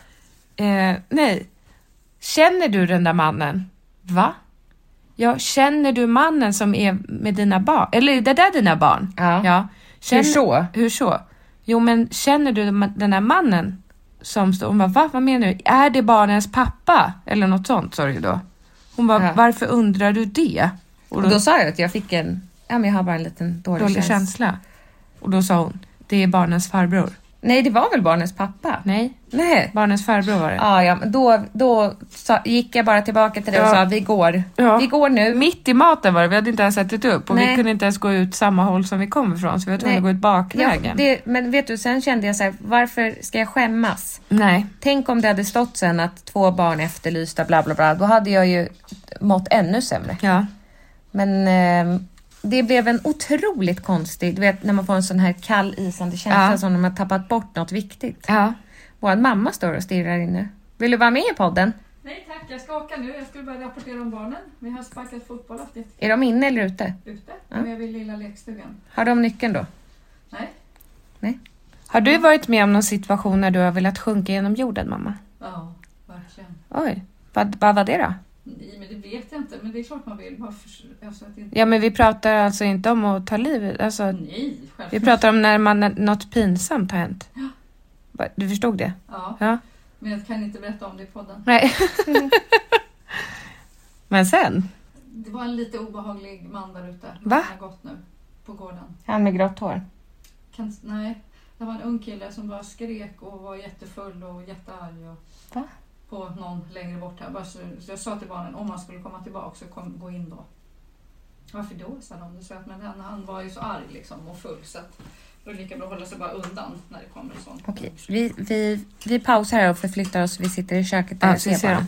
Eh, nej. Känner du den där mannen? Va? Ja, känner du mannen som är med dina barn? Eller det där dina barn? Ja. ja. Känner... Hur så? Hur så? Jo, men känner du den där mannen som står... Hon bara, va? Vad menar du? Är det barnens pappa? Eller något sånt, sa du då. Hon bara, ja. Varför undrar du det? Och då, och då sa jag att jag fick en... Ja, men jag har bara en liten dålig, dålig känsla. känsla. Och då sa hon, det är barnens farbror. Nej, det var väl barnens pappa? Nej, Nej. barnens farbror var det. Ja, ja, men då, då sa, gick jag bara tillbaka till det och ja. sa, vi går. Ja. Vi går nu. Mitt i maten var det, vi hade inte ens ätit upp. Och Nej. vi kunde inte ens gå ut samma håll som vi kom ifrån. Så vi var tvungna att gå ut bakvägen. Ja, det, men vet du, sen kände jag så här, varför ska jag skämmas? Nej. Tänk om det hade stått sen att två barn efterlysta bla bla bla. Då hade jag ju mått ännu sämre. Ja. Men... Eh, det blev en otroligt konstig, du vet när man får en sån här kall isande känsla ja. som när man tappat bort något viktigt. Ja. Vår mamma står och stirrar inne. Vill du vara med i podden? Nej tack, jag ska åka nu. Jag skulle bara rapportera om barnen. Vi har sparkat fotboll. Är de inne eller ute? Ute, ja. Men jag vill lilla lekstugan. Har de nyckeln då? Nej. Nej. Har du varit med om någon situation när du har velat sjunka genom jorden, mamma? Ja, verkligen. Oj, vad, vad var det då? Nej, men det vet jag inte. Men det är klart man vill. Bara för, alltså att inte... Ja, men vi pratar alltså inte om att ta livet. Alltså, Nej, självklart. Vi pratar om när man, något pinsamt har hänt. Ja. Du förstod det? Ja. ja. Men jag kan inte berätta om det i podden. Nej. Men sen? Det var en lite obehaglig man där ute. Va? Han har gått nu på gården. Han med grått hår? Kan, nej, det var en ung kille som bara skrek och var jättefull och jättearg. Och... Va? På någon längre bort här. Bara så, så jag sa till barnen, om man skulle komma tillbaka så kom, gå in då. Varför då? Sa de. Så att, men han, han var ju så arg liksom och full så att då är det lika bra att hålla sig bara undan när det kommer en sån. Okej, vi, vi, vi pausar här och förflyttar oss. Vi sitter i köket där ja, och ser bara.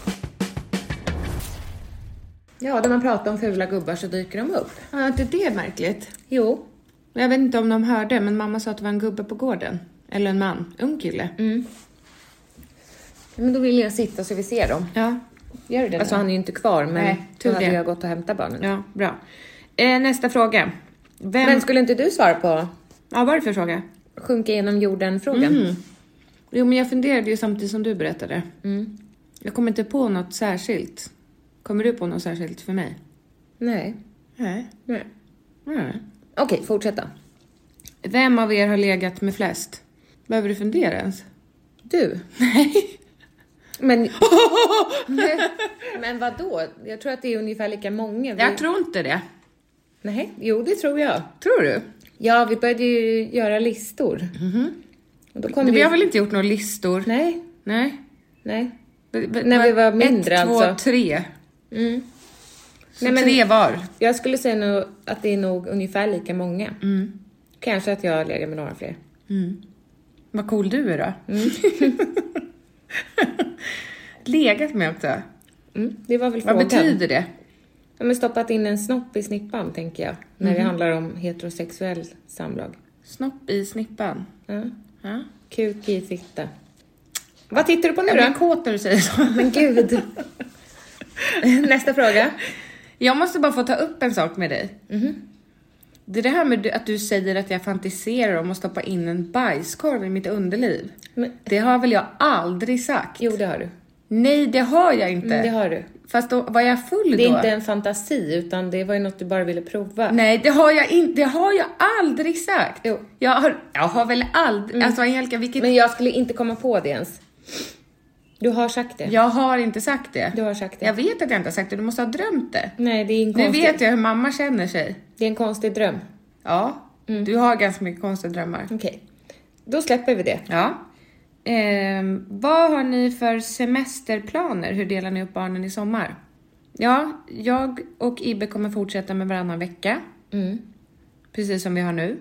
Ja, när man pratar om fula gubbar så dyker de upp. Ja, inte det är märkligt. Jo. Jag vet inte om de hörde, men mamma sa att det var en gubbe på gården. Eller en man, ung kille. Mm. Men då vill jag sitta så vi ser dem. Ja, gör du det? Alltså han är ju inte kvar, men Nej, då hade jag gått och hämtat barnen. Ja, bra. Eh, nästa fråga. Vem... Men skulle inte du svara på? Ja, vad är det för fråga? Sjunka genom jorden-frågan. Mm. Jo, men jag funderade ju samtidigt som du berättade. Mm. Jag kom inte på något särskilt. Kommer du på något särskilt för mig? Nej. Nej. Nej. Nej. Okej, fortsätta. Vem av er har legat med flest? Behöver du fundera ens? Du. Nej. Men, men, men vadå? Jag tror att det är ungefär lika många. Vi... Jag tror inte det. Nej, jo det tror jag. Tror du? Ja, vi började ju göra listor. Mm-hmm. Och då kom vi vi... har väl inte gjort några listor? Nej. Nej. Nej. B- b- När vi var mindre ett, alltså. Ett, två, tre. Mm. Så Nej, men tre var. Jag skulle säga nog att det är nog ungefär lika många. Mm. Kanske att jag lägger med några fler. Mm. Vad cool du är då. Mm. Legat med också. Mm. Det var väl frågan. Vad betyder det? Ja, men stoppat in en snopp i snippan, tänker jag. När Mm. det handlar om heterosexuell samlag. Snopp i snippan. Ja. Ja. Kuk i fitta. Vad tittar du på nu Jag då? blir kåt när du säger så. Men gud. Nästa fråga. Jag måste bara få ta upp en sak med dig. Mm-hmm. Det är det här med att du säger att jag fantiserar om att stoppa in en bajskorv i mitt underliv. Men... Det har väl jag aldrig sagt? Jo, det har du. Nej, det har jag inte. Mm, det har du. Fast då var jag full då. Det är inte en fantasi, utan det var ju något du bara ville prova. Nej, det har jag inte. Det har jag aldrig sagt. Jo. Jag har, jag har väl aldrig... Mm. Alltså, Angelica, vilket... Men jag skulle inte komma på det ens. Du har sagt det. Jag har inte sagt det. Du har sagt det. Jag vet att jag inte har sagt det. Du måste ha drömt det. Nej, det är en Nu konstig... vet jag hur mamma känner sig. Det är en konstig dröm. Ja, Mm. du har ganska mycket konstiga drömmar. Okej. Då släpper vi det. Ja. Ehm, vad har ni för semesterplaner? Hur delar ni upp barnen i sommar? Ja, jag och Ibbe kommer fortsätta med varannan vecka. Mm. Precis som vi har nu.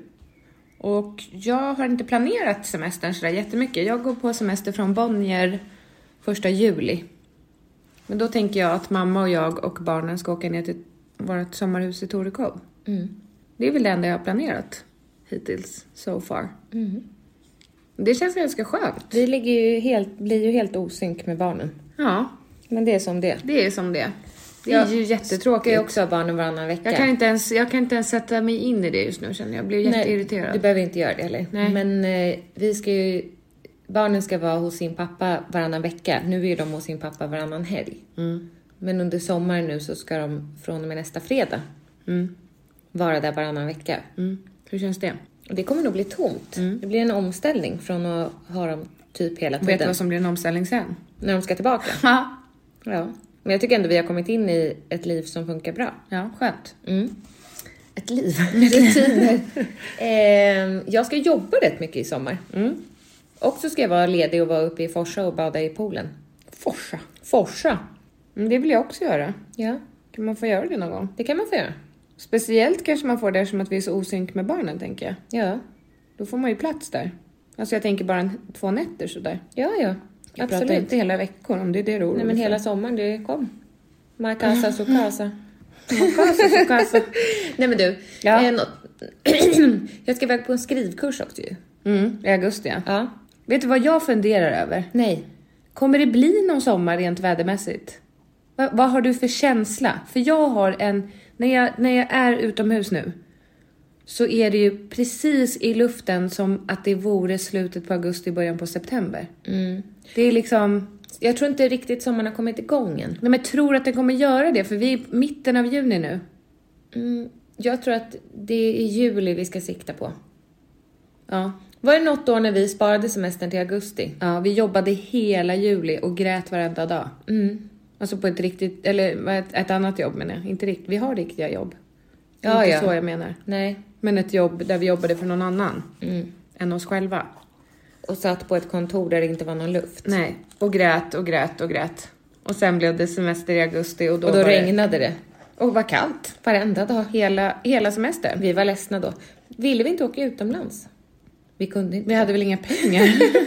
Och jag har inte planerat semestern så där jättemycket. Jag går på semester från Bonnier första juli. Men då tänker jag att mamma och jag och barnen ska åka ner till vårt sommarhus i Torekov. Mm. Det är väl det enda jag har planerat hittills, so far. Mm. Det känns ganska skönt. Vi ligger ju helt, blir ju helt osynk med barnen. Ja, Men det är som det. det är som det. Det är Jag ju Ska jättetråkigt. jag också ha barnen varannan vecka? Jag kan, inte ens, jag kan inte ens sätta mig in i det just nu, känner jag. Jag blir jätteirriterad. Nej, du behöver inte göra det heller. Nej. Men eh, vi ska ju... Barnen ska vara hos sin pappa varannan vecka. Nu är ju de hos sin pappa varannan helg. Mm. Men under sommaren nu så ska de från och med nästa fredag Mm. vara där varannan vecka. Mm. Hur känns det? Och det kommer nog bli tomt. Mm. Det blir en omställning från att ha dem typ hela Vet du tiden. vad som blir en omställning sen? När de ska tillbaka. Ja. Ja. Men jag tycker ändå vi har kommit in i ett liv som funkar bra. Ja, skönt. Mm. Ett liv. Rutiner. eh, jag ska jobba rätt mycket i sommar. Mm. Och så ska jag vara ledig och vara uppe i Forsa och bada i poolen. Forsa. Forsa? Mm, det vill jag också göra. Ja, Kan man få göra det någon gång? det kan man få göra. Speciellt kanske man får det som att vi är så osynk med barnen, tänker jag. Ja, Då får man ju plats där. Alltså jag tänker bara en, två nätter sådär. ja, ja. Jag Absolut. pratar inte hela veckor om det är det du är orolig Nej, men för. hela sommaren, det kom. My casa, su casa. Casa, su casa. Nej, men du. Ja. Eh, något... jag ska iväg på en skrivkurs också ju. Mm, i augusti, ja. Ja. Vet du vad jag funderar över? Nej. Kommer det bli någon sommar rent vädermässigt? Va, vad har du för känsla? För jag har en... När jag, när jag är utomhus nu så är det ju precis i luften som att det vore slutet på augusti, början på september. Mm. Det är liksom... Jag tror inte riktigt sommaren har kommit igång än. Nej, men jag tror att den kommer göra det, för vi är i mitten av juni nu. Mm. Jag tror att det är juli vi ska sikta på. Ja. Var det något år när vi sparade semestern till augusti? Ja, vi jobbade hela juli och grät varenda dag. Mm. Alltså på ett riktigt, eller ett, ett annat jobb menar jag. Inte riktigt, vi har riktiga jobb. Ja, inte ja. så jag menar. Nej. Men ett jobb där vi jobbade för någon annan Mm. än oss själva. Och satt på ett kontor där det inte var någon luft. Nej, och grät och grät och grät. Och sen blev det semester i augusti och då, Och då var regnade det. det... Och var kallt. Varenda dag. Hela, hela semestern. Vi var ledsna då. Ville vi inte åka utomlands? Vi kunde inte. Vi hade väl inga pengar?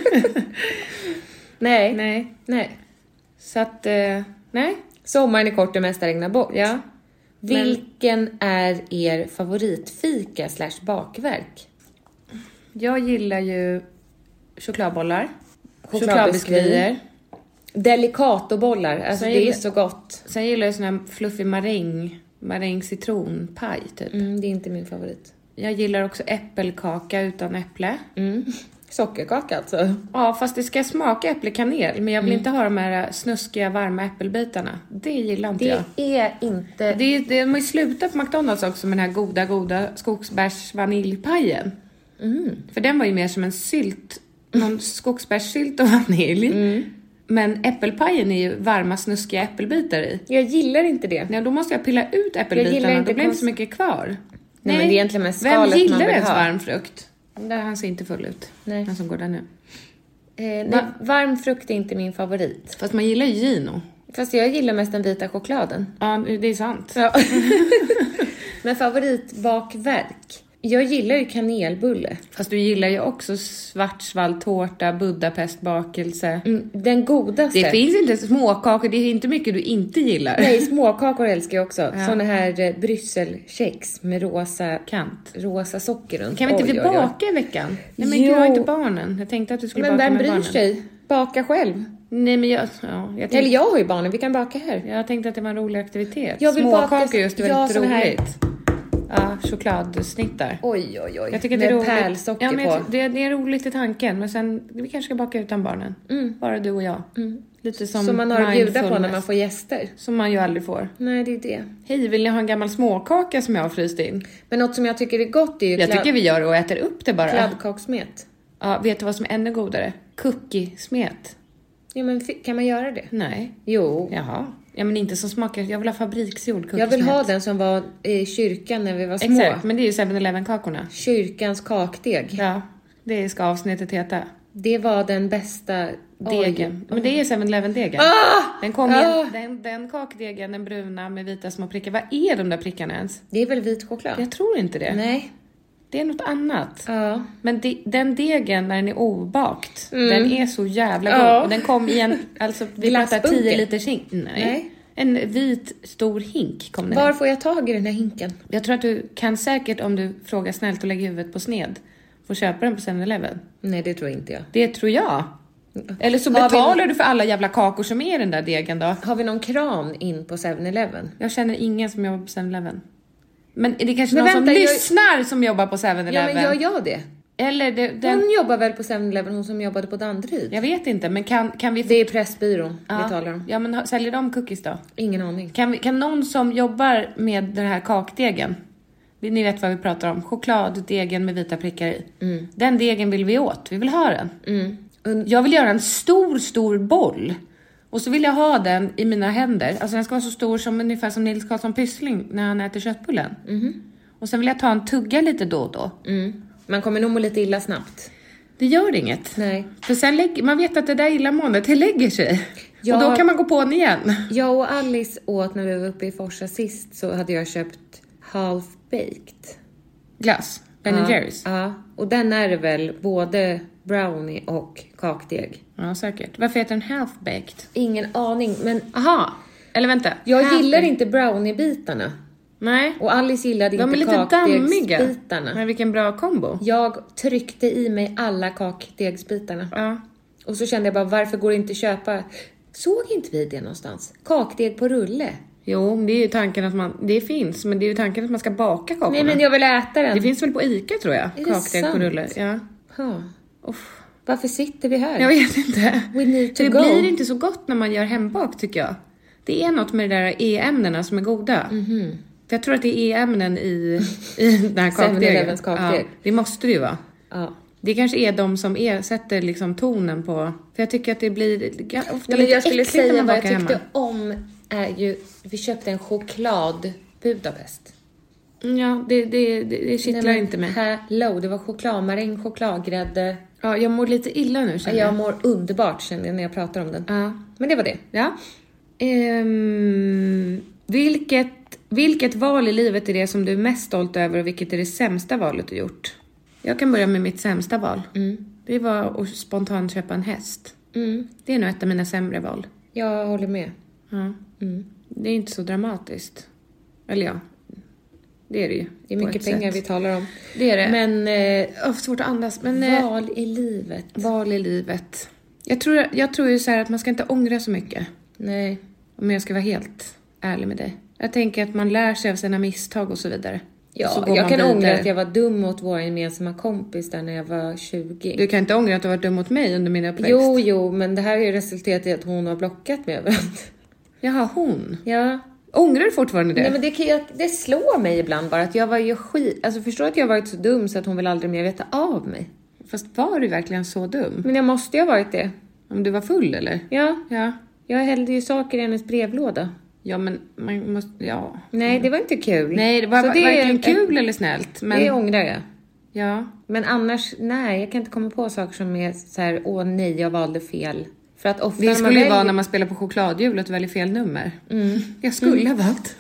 Nej. Nej. Nej. Så att, eh, nej. Sommaren är kort, det mesta regnar bort. Ja. Vilken är er favoritfika slash bakverk? Jag gillar ju chokladbollar. Chokladbiskvier. Chokladbiskvier. Delicatobollar. Alltså Sen det är gillar- så gott. Sen gillar jag sån här fluffig maräng. Maräng citronpaj typ. Mm, det är inte min favorit. Jag gillar också äppelkaka utan äpple. Mm. Sockerkaka alltså. Ja, fast det ska smaka äppelkanel. Men jag vill Mm. inte ha de här snuskiga varma äppelbitarna. Det gillar inte Det jag. är inte... Det, är- det, de har ju slutat på McDonalds också med den här goda, goda skogsbärs vaniljpajen. Mm. För den var ju mer som en sylt. Någon skogsbärssylt och vanilj. Mm. Men äppelpajen är ju varma, snuskiga äppelbitar i. Jag gillar inte det. Nej, då måste jag pilla ut Jag gillar äppelbitarna. inte Då blir det konst- inte så mycket kvar. Nej, men det är egentligen mest Vem skalet man gillar vill ens ha. varm frukt? Där han ser inte full ut. Nej. Han som går där nu. Eh, nej, Va? varm frukt är inte min favorit. Fast man gillar ju Gino. Fast jag gillar mest den vita chokladen. Ja, det är sant. Ja. Men favoritbakverk. Jag gillar ju kanelbulle. Fast du gillar ju också svartsvalltårta, Budapestbakelse. Mm, den godaste. Det finns inte småkakor, det är inte mycket du inte gillar. Nej, småkakor älskar jag också. Ja. Såna här eh, brysselkex med rosa, Kant. rosa socker runt. Kan vi inte Oj, vi oj, oj. baka i veckan? Nej, men Jo. gud, jag har inte barnen. Jag tänkte att du skulle Men baka vem med bryr barnen. sig? Baka själv. Nej, men jag... Ja, jag, tänkte, Eller jag har ju barnen, vi kan baka här. jag tänkte att det var en rolig aktivitet. Jag vill Småkakor baka- just är ja, väldigt såna här- roligt. Ja, chokladsnittar. Oj, oj, oj. Jag tycker med det är roligt. pärlsocker Ja, men på. jag ty- det, det är roligt i tanken. Men sen, vi kanske ska baka utan barnen. Mm. Bara du och jag. Lite som, Som man har att bjuda på när mindfulness. man får gäster. Som man ju aldrig får. Nej, det är det. Hej, vill ni ha en gammal småkaka som jag har fryst in? Men något som jag tycker är gott är ju Jag tycker vi gör det och äter upp det bara. kladdkakssmet. Ja, vet du vad som är ännu godare? Cookie-smet. Ja, men fi- kan man göra det? Nej. Jo. Jaha. Ja, men inte som smakar. Jag vill ha fabriksgjord cookiesmet. Jag vill ha den som var i kyrkan när vi var små. Exakt, men det är ju seven eleven-kakorna. Kyrkans kakdeg. Ja, det ska avsnittet heta. Det var den bästa Degen. Oj. Men det är seven eleven-degen. Ah! Den kom Ah! in, den, den kakdegen, den bruna med vita små prickar. Vad är de där prickarna ens? Det är väl vit choklad? Jag tror inte det. Nej. Det är något annat. Ja. Men de, den degen när den är obakt, Mm. den är så jävla god. Ja. Och den kom i en, alltså vi pratar Glassbunke. tio liters hink. Nej. Nej. En vit stor hink kom den Var i. får jag tag i den här hinken? Jag tror att du kan säkert, om du frågar snällt och lägger huvudet på sned, få köpa den på seven eleven. Nej, det tror inte jag. Det tror jag. Eller så Har vi- betalar du för alla jävla kakor som är i den där degen då. Har vi någon kran in på seven eleven? Jag känner ingen som jobbar på seven eleven. Men är det kanske Men någon vänta, som jag- lyssnar som jobbar på seven Ja, eleven? men gör jag det? Eller det, den... Hon jobbar väl på seven eleven, hon som jobbade på Danderyd? Jag vet inte, men kan, kan vi... Det är Pressbyrån ja. vi talar om. Ja, men ha- säljer de cookies då? Ingen aning. Kan, vi, kan någon som jobbar med den här kakdegen, vi- ni vet vad vi pratar om, chokladdegen med vita prickar i. Mm. Den degen vill vi åt, vi vill ha den. Mm. Jag vill göra en stor, stor boll. Och så vill jag ha den i mina händer. Alltså den ska vara så stor som ungefär som Nils Karlsson Pyssling när han äter köttbullen. Mhm. Och sen vill jag ta en tugga lite då och då. Mm. Man kommer nog må lite illa snabbt. Det gör inget. Nej. För sen lägger, man vet att det där illamåendet, det lägger sig. Ja. Och då kan man gå på den igen. Jag och Alice åt när vi var uppe i Forsa sist, så hade jag köpt half baked. Glass. Ben ja. and Jerry's. Ja, och den är det väl både brownie och kakdeg. Ja, säkert. Varför heter den half-baked? Ingen aning, men Aha. Eller vänta. jag Half- gillar inte brownie-bitarna. Nej. Och Alice gillade De är inte lite dammiga. kakdegsbitarna. Men vilken bra kombo. Jag tryckte i mig alla kakdegsbitarna. Ja. Och så kände jag bara, varför går det inte att köpa? Såg inte vi det någonstans? Kakdeg på rulle. Jo, det är ju tanken att man... Det finns, men det är ju tanken att man ska baka kakorna. Nej, men jag vill äta den. Det finns väl på Ica, tror jag. det Kakdeg på sant? rulle. Ja. Ha. Uff. Varför sitter vi här? Jag vet inte. We need to det go. blir inte så gott när man gör hembak, tycker jag. Det är något med de där E-ämnena som är goda. Mhm. För jag tror att det är E-ämnen i, i den här kakdegen. seven elevens kakdeg. Ja, det måste det ju vara. Ja. Det kanske är de som är, sätter liksom tonen på... För jag tycker att det blir ga- ofta Nej, men lite jag skulle äckligt när säga man vad jag bakar tyckte hemma. om är ju, vi köpte en choklad Budapest. Ja, det, det, det, det kittlar Nej, men inte mig. Hello, det var chokladmaräng, chokladgrädde. Ja, jag mår lite illa nu, känner jag. Jag mår underbart känner jag när jag pratar om den. Ja. Men det var det. Ja. Ehm, vilket, vilket val i livet är det som du är mest stolt över och vilket är det sämsta valet du gjort? Jag kan börja med mitt sämsta val. Mm. Det var att spontant köpa en häst. Mm. Det är nog ett av mina sämre val. Jag håller med. Ja. Mm. Det är inte så dramatiskt. Eller ja, det är det ju. Det är på mycket ett pengar sätt. vi talar om. Det är det. Men eh, Oh, svårt att andas. Men, eh, val i livet. val i livet. Jag tror, jag tror ju så här att man ska inte ångra så mycket. Nej. Om jag ska vara helt ärlig med dig. Jag tänker att man lär sig av sina misstag och så vidare. Ja, så går jag man kan vidare. ångra att jag var dum mot våra gemensamma kompis där när jag var tjugo. Du kan inte ångra att du var dum mot mig under min uppväxt? Jo, jo, men det här är ju resulterat i att hon har blockat mig överallt. Jaha, hon? Ja. Ångrar du fortfarande det? Nej, men det, kan jag, det slår mig ibland bara att jag var ju skit... Alltså förstår att jag har varit så dum så att hon vill aldrig mer veta av mig. Fast var du verkligen så dum? Men jag måste ju ha varit det. Om du var full eller? Ja. Ja. Jag hällde ju saker i hennes brevlåda. Ja, men man måste... Ja. Nej, det var inte kul. Nej, det var Så det varken är, kul eller snällt. Men... Det ångrar jag. Ja. Men annars, nej, jag kan inte komma på saker som är så här, åh nej, jag valde fel. För att ofta det skulle ju väljer... vara när man spelar på chokladhjulet och väljer fel nummer. Mm. Jag skulle mm. ha valt.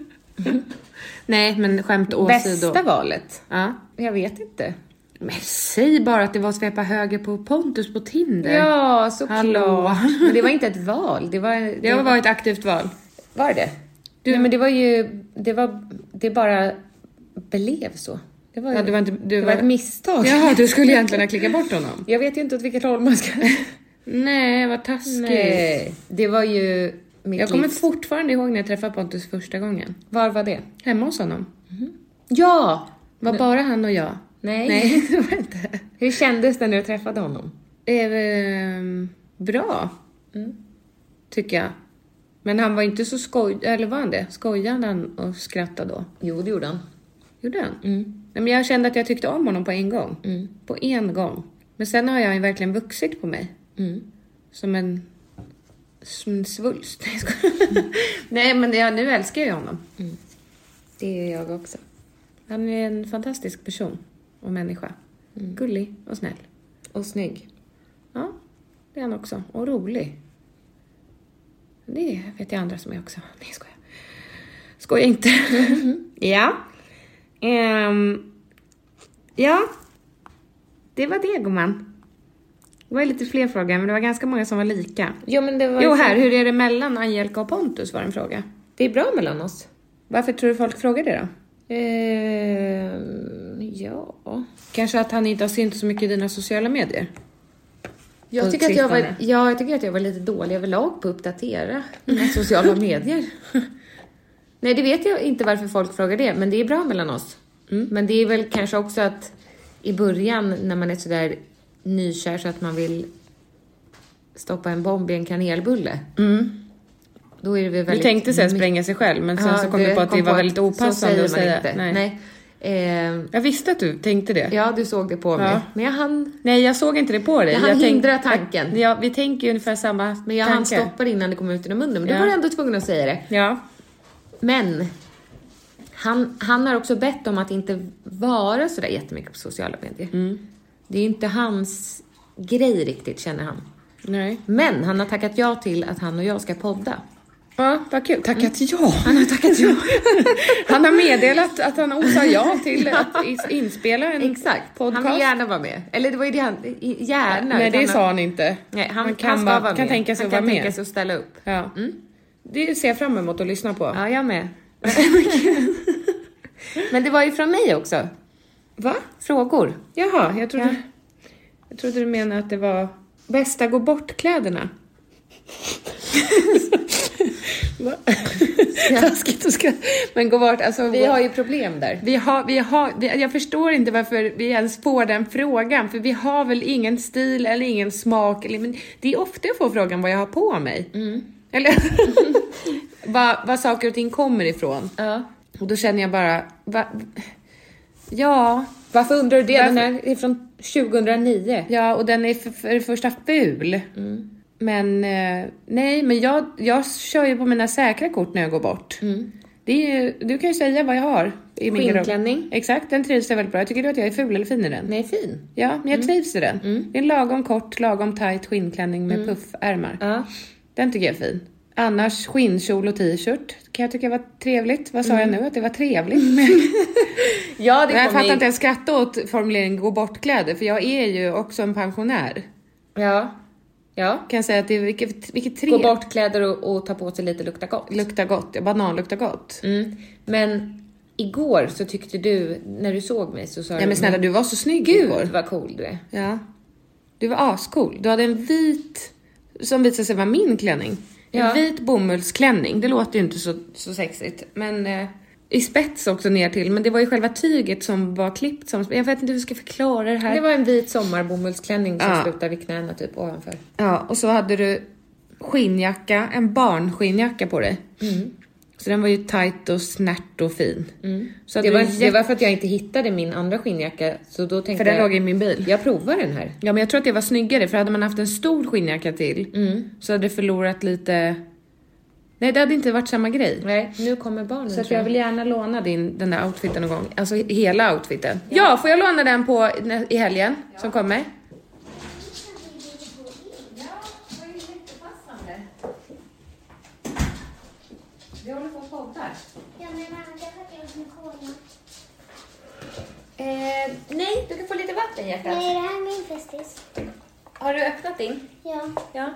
Nej, men skämt åsido. Bästa valet? Ja. Jag vet inte. Men säg bara att det var att svepa höger på Pontus på Tinder. Ja, såklart. Hallå. Men det var inte ett val. Det var, det, det var ett aktivt val. Var det? Du... Nej, men det var ju, det var, det bara blev så. Det var, ja, det var, inte, du det var... var ett misstag. Jaha, du skulle egentligen ha klickat bort honom. Jag vet ju inte åt vilket håll man ska... Nej, vad taskigt. Nej, det var ju mitt Jag kommer livs... fortfarande ihåg när jag träffade Pontus första gången. Var var det? Hemma hos honom. Mm-hmm. Ja! Var nu... bara han och jag. Nej. Nej, det var inte. Hur kändes det när du träffade honom? Eh, bra. Mm. Tycker jag. Men han var inte så skoj... Eller var han det? Skojade han och skrattade då? Jo, det gjorde han. Gjorde han? Mm. Men jag kände att jag tyckte om honom på en gång. Mm. På en gång. Men sen har jag ju verkligen vuxit på mig. Mm. Som en... Som en svulst. Nej, jag skojar. Nej, men jag, nu älskar jag honom. Mm. Det är jag också. Han är en fantastisk person och människa. Mm. Gullig och snäll. Och snygg. Ja, det är han också. Och rolig. Det vet jag andra som är också. Nej, jag skojar. Skojar inte. Mm. Ja. Um, ja. Det var det, gumman. Det var lite fler frågor, men det var ganska många som var lika. Jo, men det var jo här, hur är det mellan Angelica och Pontus var en fråga. Det är bra mellan oss. Varför tror du folk frågar det då? Eh, ja. Kanske att han inte har synts så mycket i dina sociala medier. Jag tycker, att jag, var, ja, jag tycker att jag var lite dålig överlag på att uppdatera mina sociala medier. Nej, det vet jag inte varför folk frågar det, men det är bra mellan oss. Mm. Men det är väl kanske också att i början när man är sådär nykär så att man vill stoppa en bomb i en kanelbulle. Mm. Då är det väldigt... Du tänkte sen spränga sig själv, men sen ja, så kom du på att det var på väldigt opassande att säga. Inte. Nej. Nej. Eh, jag visste att du tänkte det. Ja, du såg det på ja. mig. Men jag hann... Nej, jag såg inte det på dig. Jag hann jag hindra tänk... tanken. Ja, vi tänker ju ungefär samma Men jag tanke. hann stoppa det innan det kom ut ur munnen. Men ja. då var jag ändå tvungen att säga det. Ja. Men han, han har också bett om att inte vara så där jättemycket på sociala medier. Mm. Det är ju inte hans grej riktigt, känner han. Nej. Men han har tackat ja till att han och jag ska podda. Ja, vad kul. Tackat mm. ja. Han har tackat ja. Han har meddelat att han osar ja till ja. att inspela en Exakt. podcast. Han vill gärna vara med. Eller det var ju det han... Gärna. Nej, det han, sa han inte. Nej, han, han kan, han ska va, vara kan med. tänka sig han att vara kan med. tänka sig att ställa upp. Ja. Mm. Det ser jag fram emot att lyssna på. Ja, jag med. Men det var ju från mig också. Va? Frågor. Jaha, jag trodde, ja. jag trodde du menade att det var bästa gå bort-kläderna. Ja. Taskigt och skratt. Men gå bort, alltså, vi har ju problem där. Vi har, vi har, vi, jag förstår inte varför vi ens får den frågan. För vi har väl ingen stil eller ingen smak. Eller, men det är ofta jag får frågan vad jag har på mig. Mm. Eller vad, vad saker och ting kommer ifrån. Ja. Och då känner jag bara... Va, ja... Varför undrar du det? Varför? Den är från tjugohundranio. Ja, och den är för, för det första ful. Mm. Men eh, nej, men jag, jag kör ju på mina säkra kort när jag går bort. Mm. Det är, du kan ju säga vad jag har i min skinnklänning. Exakt, den trivs jag väldigt bra. Jag tycker du att jag är ful eller fin i den? Nej, fin. Ja, men jag mm. trivs i den. Mm. Det är en lagom kort, lagom tight skinnklänning med mm. puffärmar. Ja. Den tycker jag är fin. Annars skinnkjol och t-shirt kan jag tycka var trevligt. Vad sa mm. jag nu? Att det var trevligt? Ja, det men jag fattar in... inte ens skratta åt formuleringen gå bort kläder. För jag är ju också en pensionär. Ja. Ja. Kan jag säga att det är vilket, vilket trevligt. Gå bort kläder och, och ta på sig lite lukta gott. Lukta gott, banan luktar gott. Mm. Men igår så tyckte du, när du såg mig så sa ja, du... men snälla, du var så snygg Gud, igår. Gud vad cool du är. Ja. Du var ascool. Du hade en vit, som visade sig vara min klänning. Ja. En vit bomullsklänning. Det låter ju inte så, så sexigt. Men eh, i spets också ner till. Men det var ju själva tyget som var klippt. Som, jag vet inte hur jag ska förklara det här. Det var en vit sommarbomullsklänning som Ja. slutade vid knäna typ ovanför. Ja, och så hade du skinnjacka, en barnskinnjacka på dig. Mm. Så den var ju tight och snärt och fin. Mm. Så Det, det var, var det var för att jag inte hittade min andra skinnjacka. Så då tänkte För den jag, låg i min bil. jag provar den här. Ja, men jag tror att det var snyggare. För hade man haft en stor skinnjacka till Mm. så hade det förlorat lite... Nej, det hade inte varit samma grej. Nej, nu kommer barnen. Så att tror jag vill gärna låna din, den där outfiten någon gång. Alltså hela outfiten. Ja, ja får jag låna den på i helgen ja. som kommer? Ja, det var ju jättepassande. Vi håller på och poddar. Ja, men mamma, jag har gjort med cola. Eh, nej, du kan få lite vatten, hjärtat. Nej, det här är min festis. Har du öppnat din? Ja. Ja.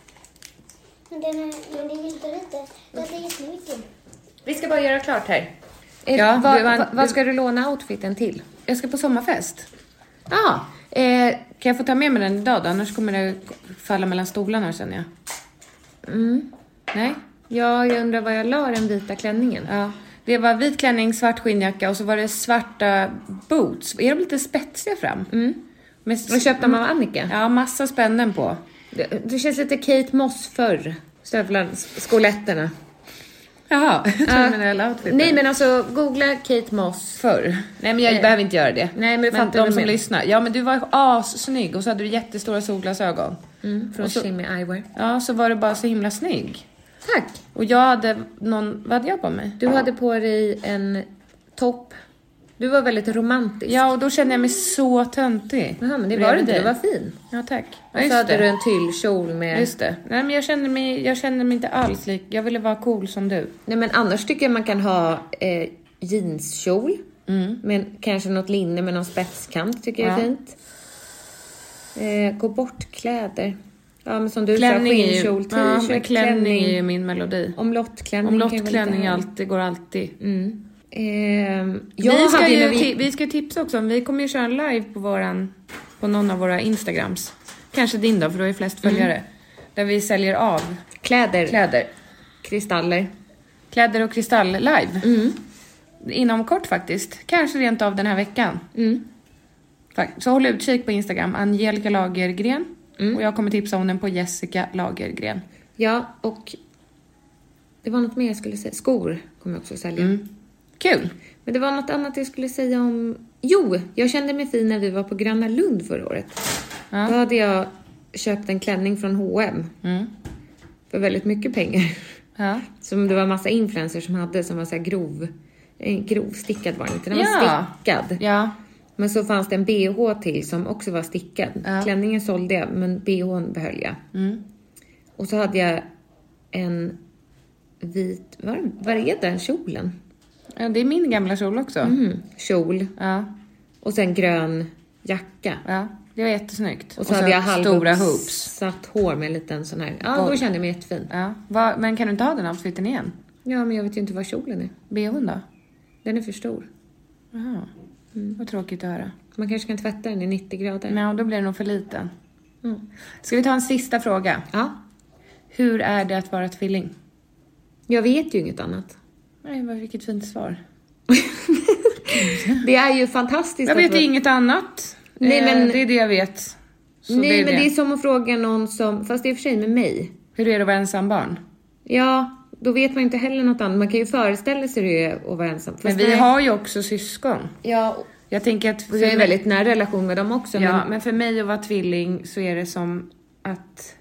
Men den är, men det är inte lite. Det är jättemycket. Vi ska bara göra klart här. Eh, Ja, vad, du var- vad, vad ska du låna outfiten till? Jag ska på sommarfest. Ja, ah, eh, kan jag få ta med mig den idag då? Annars kommer det falla mellan stolarna, känner jag. Mm. Nej? Ja, jag undrar vad jag la den vita klänningen. Ja. Det var vit klänning, svart skinnjacka och så var det svarta boots. Är de lite spetsiga fram? Mm. Med, Och köpte dem av Annika. Ja, massa spännen på. Det, det känns lite Kate Moss förr. Stövlar, skoletterna. Jaha, jag tror Ja. jag menar outfiten. Nej, men alltså googla Kate Moss. Förr. Nej, men jag Eh. behöver inte göra det. Nej, men du Men fattar de vad jag som menar. lyssnar. Ja, men du var assnygg och så hade du jättestora solglasögon. Mm, från Och så- Shimmy Eyewear. Ja, så var du bara så himla snygg. Tack. Och jag hade någon... Vad hade jag på mig? Du hade på dig en topp. Du var väldigt romantisk. Ja, och då kände jag mig så töntig. Jaha, men det var Bredvid du inte. dig. Du var fin. Ja, tack. Ja, Och så just hade det. du en tyllkjol med... Just det. Nej, men jag kände mig, jag kände mig inte alls lik... Jag ville vara cool som du. Nej, men annars tycker jag man kan ha eh, jeanskjol. Mm. Men kanske något linne med någon spetskant tycker jag är Ja. fint. Eh, gå bort kläder. Ja, men som du Klänning sa, är ju... skinkjol, Ja, t-shirt, men klänning klänning. är ju min melodi. Omlottklänning. kan ju vara Omlottklänning lite alltid, går alltid. Mm. Eh, jag Vi ska, hade ju, när vi... ti- vi ska tipsa också om, vi kommer ju köra en live på våran, på någon av våra Instagrams. Kanske din då, för du har ju flest följare. Där vi säljer av Kläder. kläder. Kristaller. Kläder och kristall live. Mm. Inom kort faktiskt. Kanske rent av den här veckan. Mm. Fakt- Så håll utkik på Instagram, Angelica Lagergren. Mm. Och jag kommer tipsa om den på Jessica Lagergren. Ja, och det var något mer jag skulle säga. Skor kommer jag också sälja. Mm. Kul! Men det var något annat jag skulle säga om... Jo, jag kände mig fin när vi var på Gröna Lund förra året. Ja. Då hade jag köpt en klänning från H och M Mm. för väldigt mycket pengar. Ja. Som det var massa influencers som hade, som var så här grov... eh, Grovstickad var den inte. Den var Ja. stickad. Ja. Men så fanns det en B H till som också var stickad. Ja. Klänningen sålde jag, men B H:n behöll jag. Mm. Och så hade jag en vit... Vad, vad är den kjolen? Ja, det är min gamla kjol också. Mm. Kjol. Ja. Och sen grön jacka. Ja, det var jättesnyggt. Och så, hade jag stora hoops. halvuppsatt hår med en liten sån här. Ja, Och- då kände jag mig jättefin. Ja. Va, men kan du inte ha den outfiten igen? Ja, men jag vet ju inte vad kjolen är. B H:n då? Den är för stor. Jaha. Mm. Vad tråkigt att höra. Man kanske kan tvätta den i nittio grader. Nej, då blir den nog för liten. Mm. Ska vi ta en sista fråga? Ja. Hur är det att vara tvilling? Jag vet ju inget annat. Nej, vad vilket fint svar. Det är ju fantastiskt. Jag att vet vara- inget annat. Nej, Eh, men- Det är det jag vet. Så Nej, det är men det. det är som att fråga någon som... Fast det är för sig med mig. Hur är det att vara ensam barn? Ja, då vet man inte heller något annat. Man kan ju föreställa sig hur det är att vara ensam. Fast Men vi nej. har ju också syskon. Ja, Jag tänker att... och jag är en väldigt nära relation med dem också. Ja, men... men för mig att vara tvilling så är det som att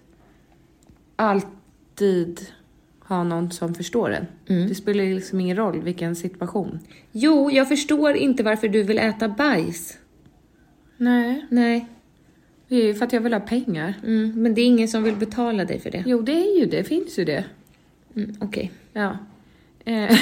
alltid ha någon som förstår en. Mm. Det spelar ju liksom ingen roll vilken situation. Jo, jag förstår inte varför du vill äta bajs. Nej, Nej. det är ju för att jag vill ha pengar. Mm, men det är ingen som vill betala dig för det. Jo, det är ju det. Det finns ju det. Mm, Okej. Ja. Eh.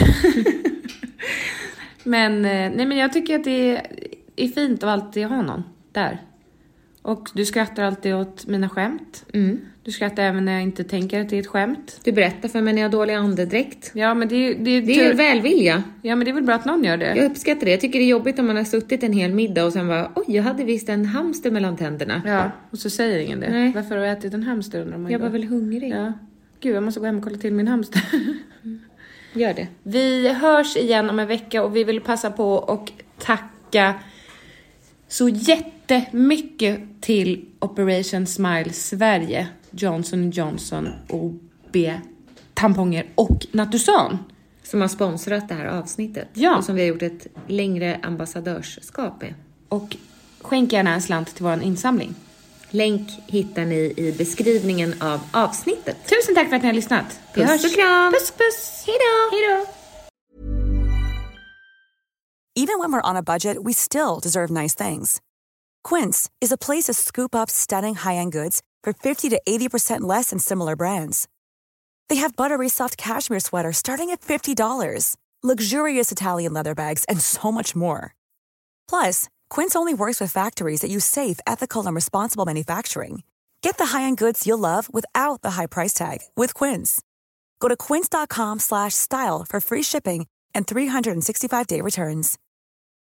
men, eh, nej, men jag tycker att det är, är fint att alltid ha någon där. Och du skrattar alltid åt mina skämt. Mm. Du skrattar även när jag inte tänker att det är ett skämt. Du berättar för mig när jag har dålig andedräkt. Ja, men det, är- det, är Det är ju välvilja. Ja, men det är väl bra att någon gör det. Jag uppskattar det. Jag tycker det är jobbigt om man har suttit en hel middag och sen bara, oj, jag hade visst en hamster mellan tänderna. Ja, och så säger ingen det. Nej. Varför har du ätit en hamster undrar man ju Jag då. var väl hungrig. Ja. Gud, jag måste gå hem och kolla till min hamster. Gör det. Vi hörs igen om en vecka och vi vill passa på och tacka så jättemycket till Operation Smile Sverige, Johnson and Johnson, O B tamponger och Natusan. Som har sponsrat det här avsnittet. Ja. Och som vi har gjort ett längre ambassadörskap med. Och skänk gärna en slant till vår insamling. Länk hittar ni i beskrivningen av avsnittet. Tusen tack för att ni har lyssnat. Vi Puss hörs. och kram. Puss puss. Hej då. Hej då. Even when we're on a budget, we still deserve nice things. Quince is a place to scoop up stunning high-end goods for fifty to eighty percent less than similar brands. They have buttery soft cashmere sweaters starting at fifty dollars, luxurious Italian leather bags, and so much more. Plus, Quince only works with factories that use safe, ethical, and responsible manufacturing. Get the high-end goods you'll love without the high price tag with Quince. Go to quince dot com slash style for free shipping and three sixty-five day returns.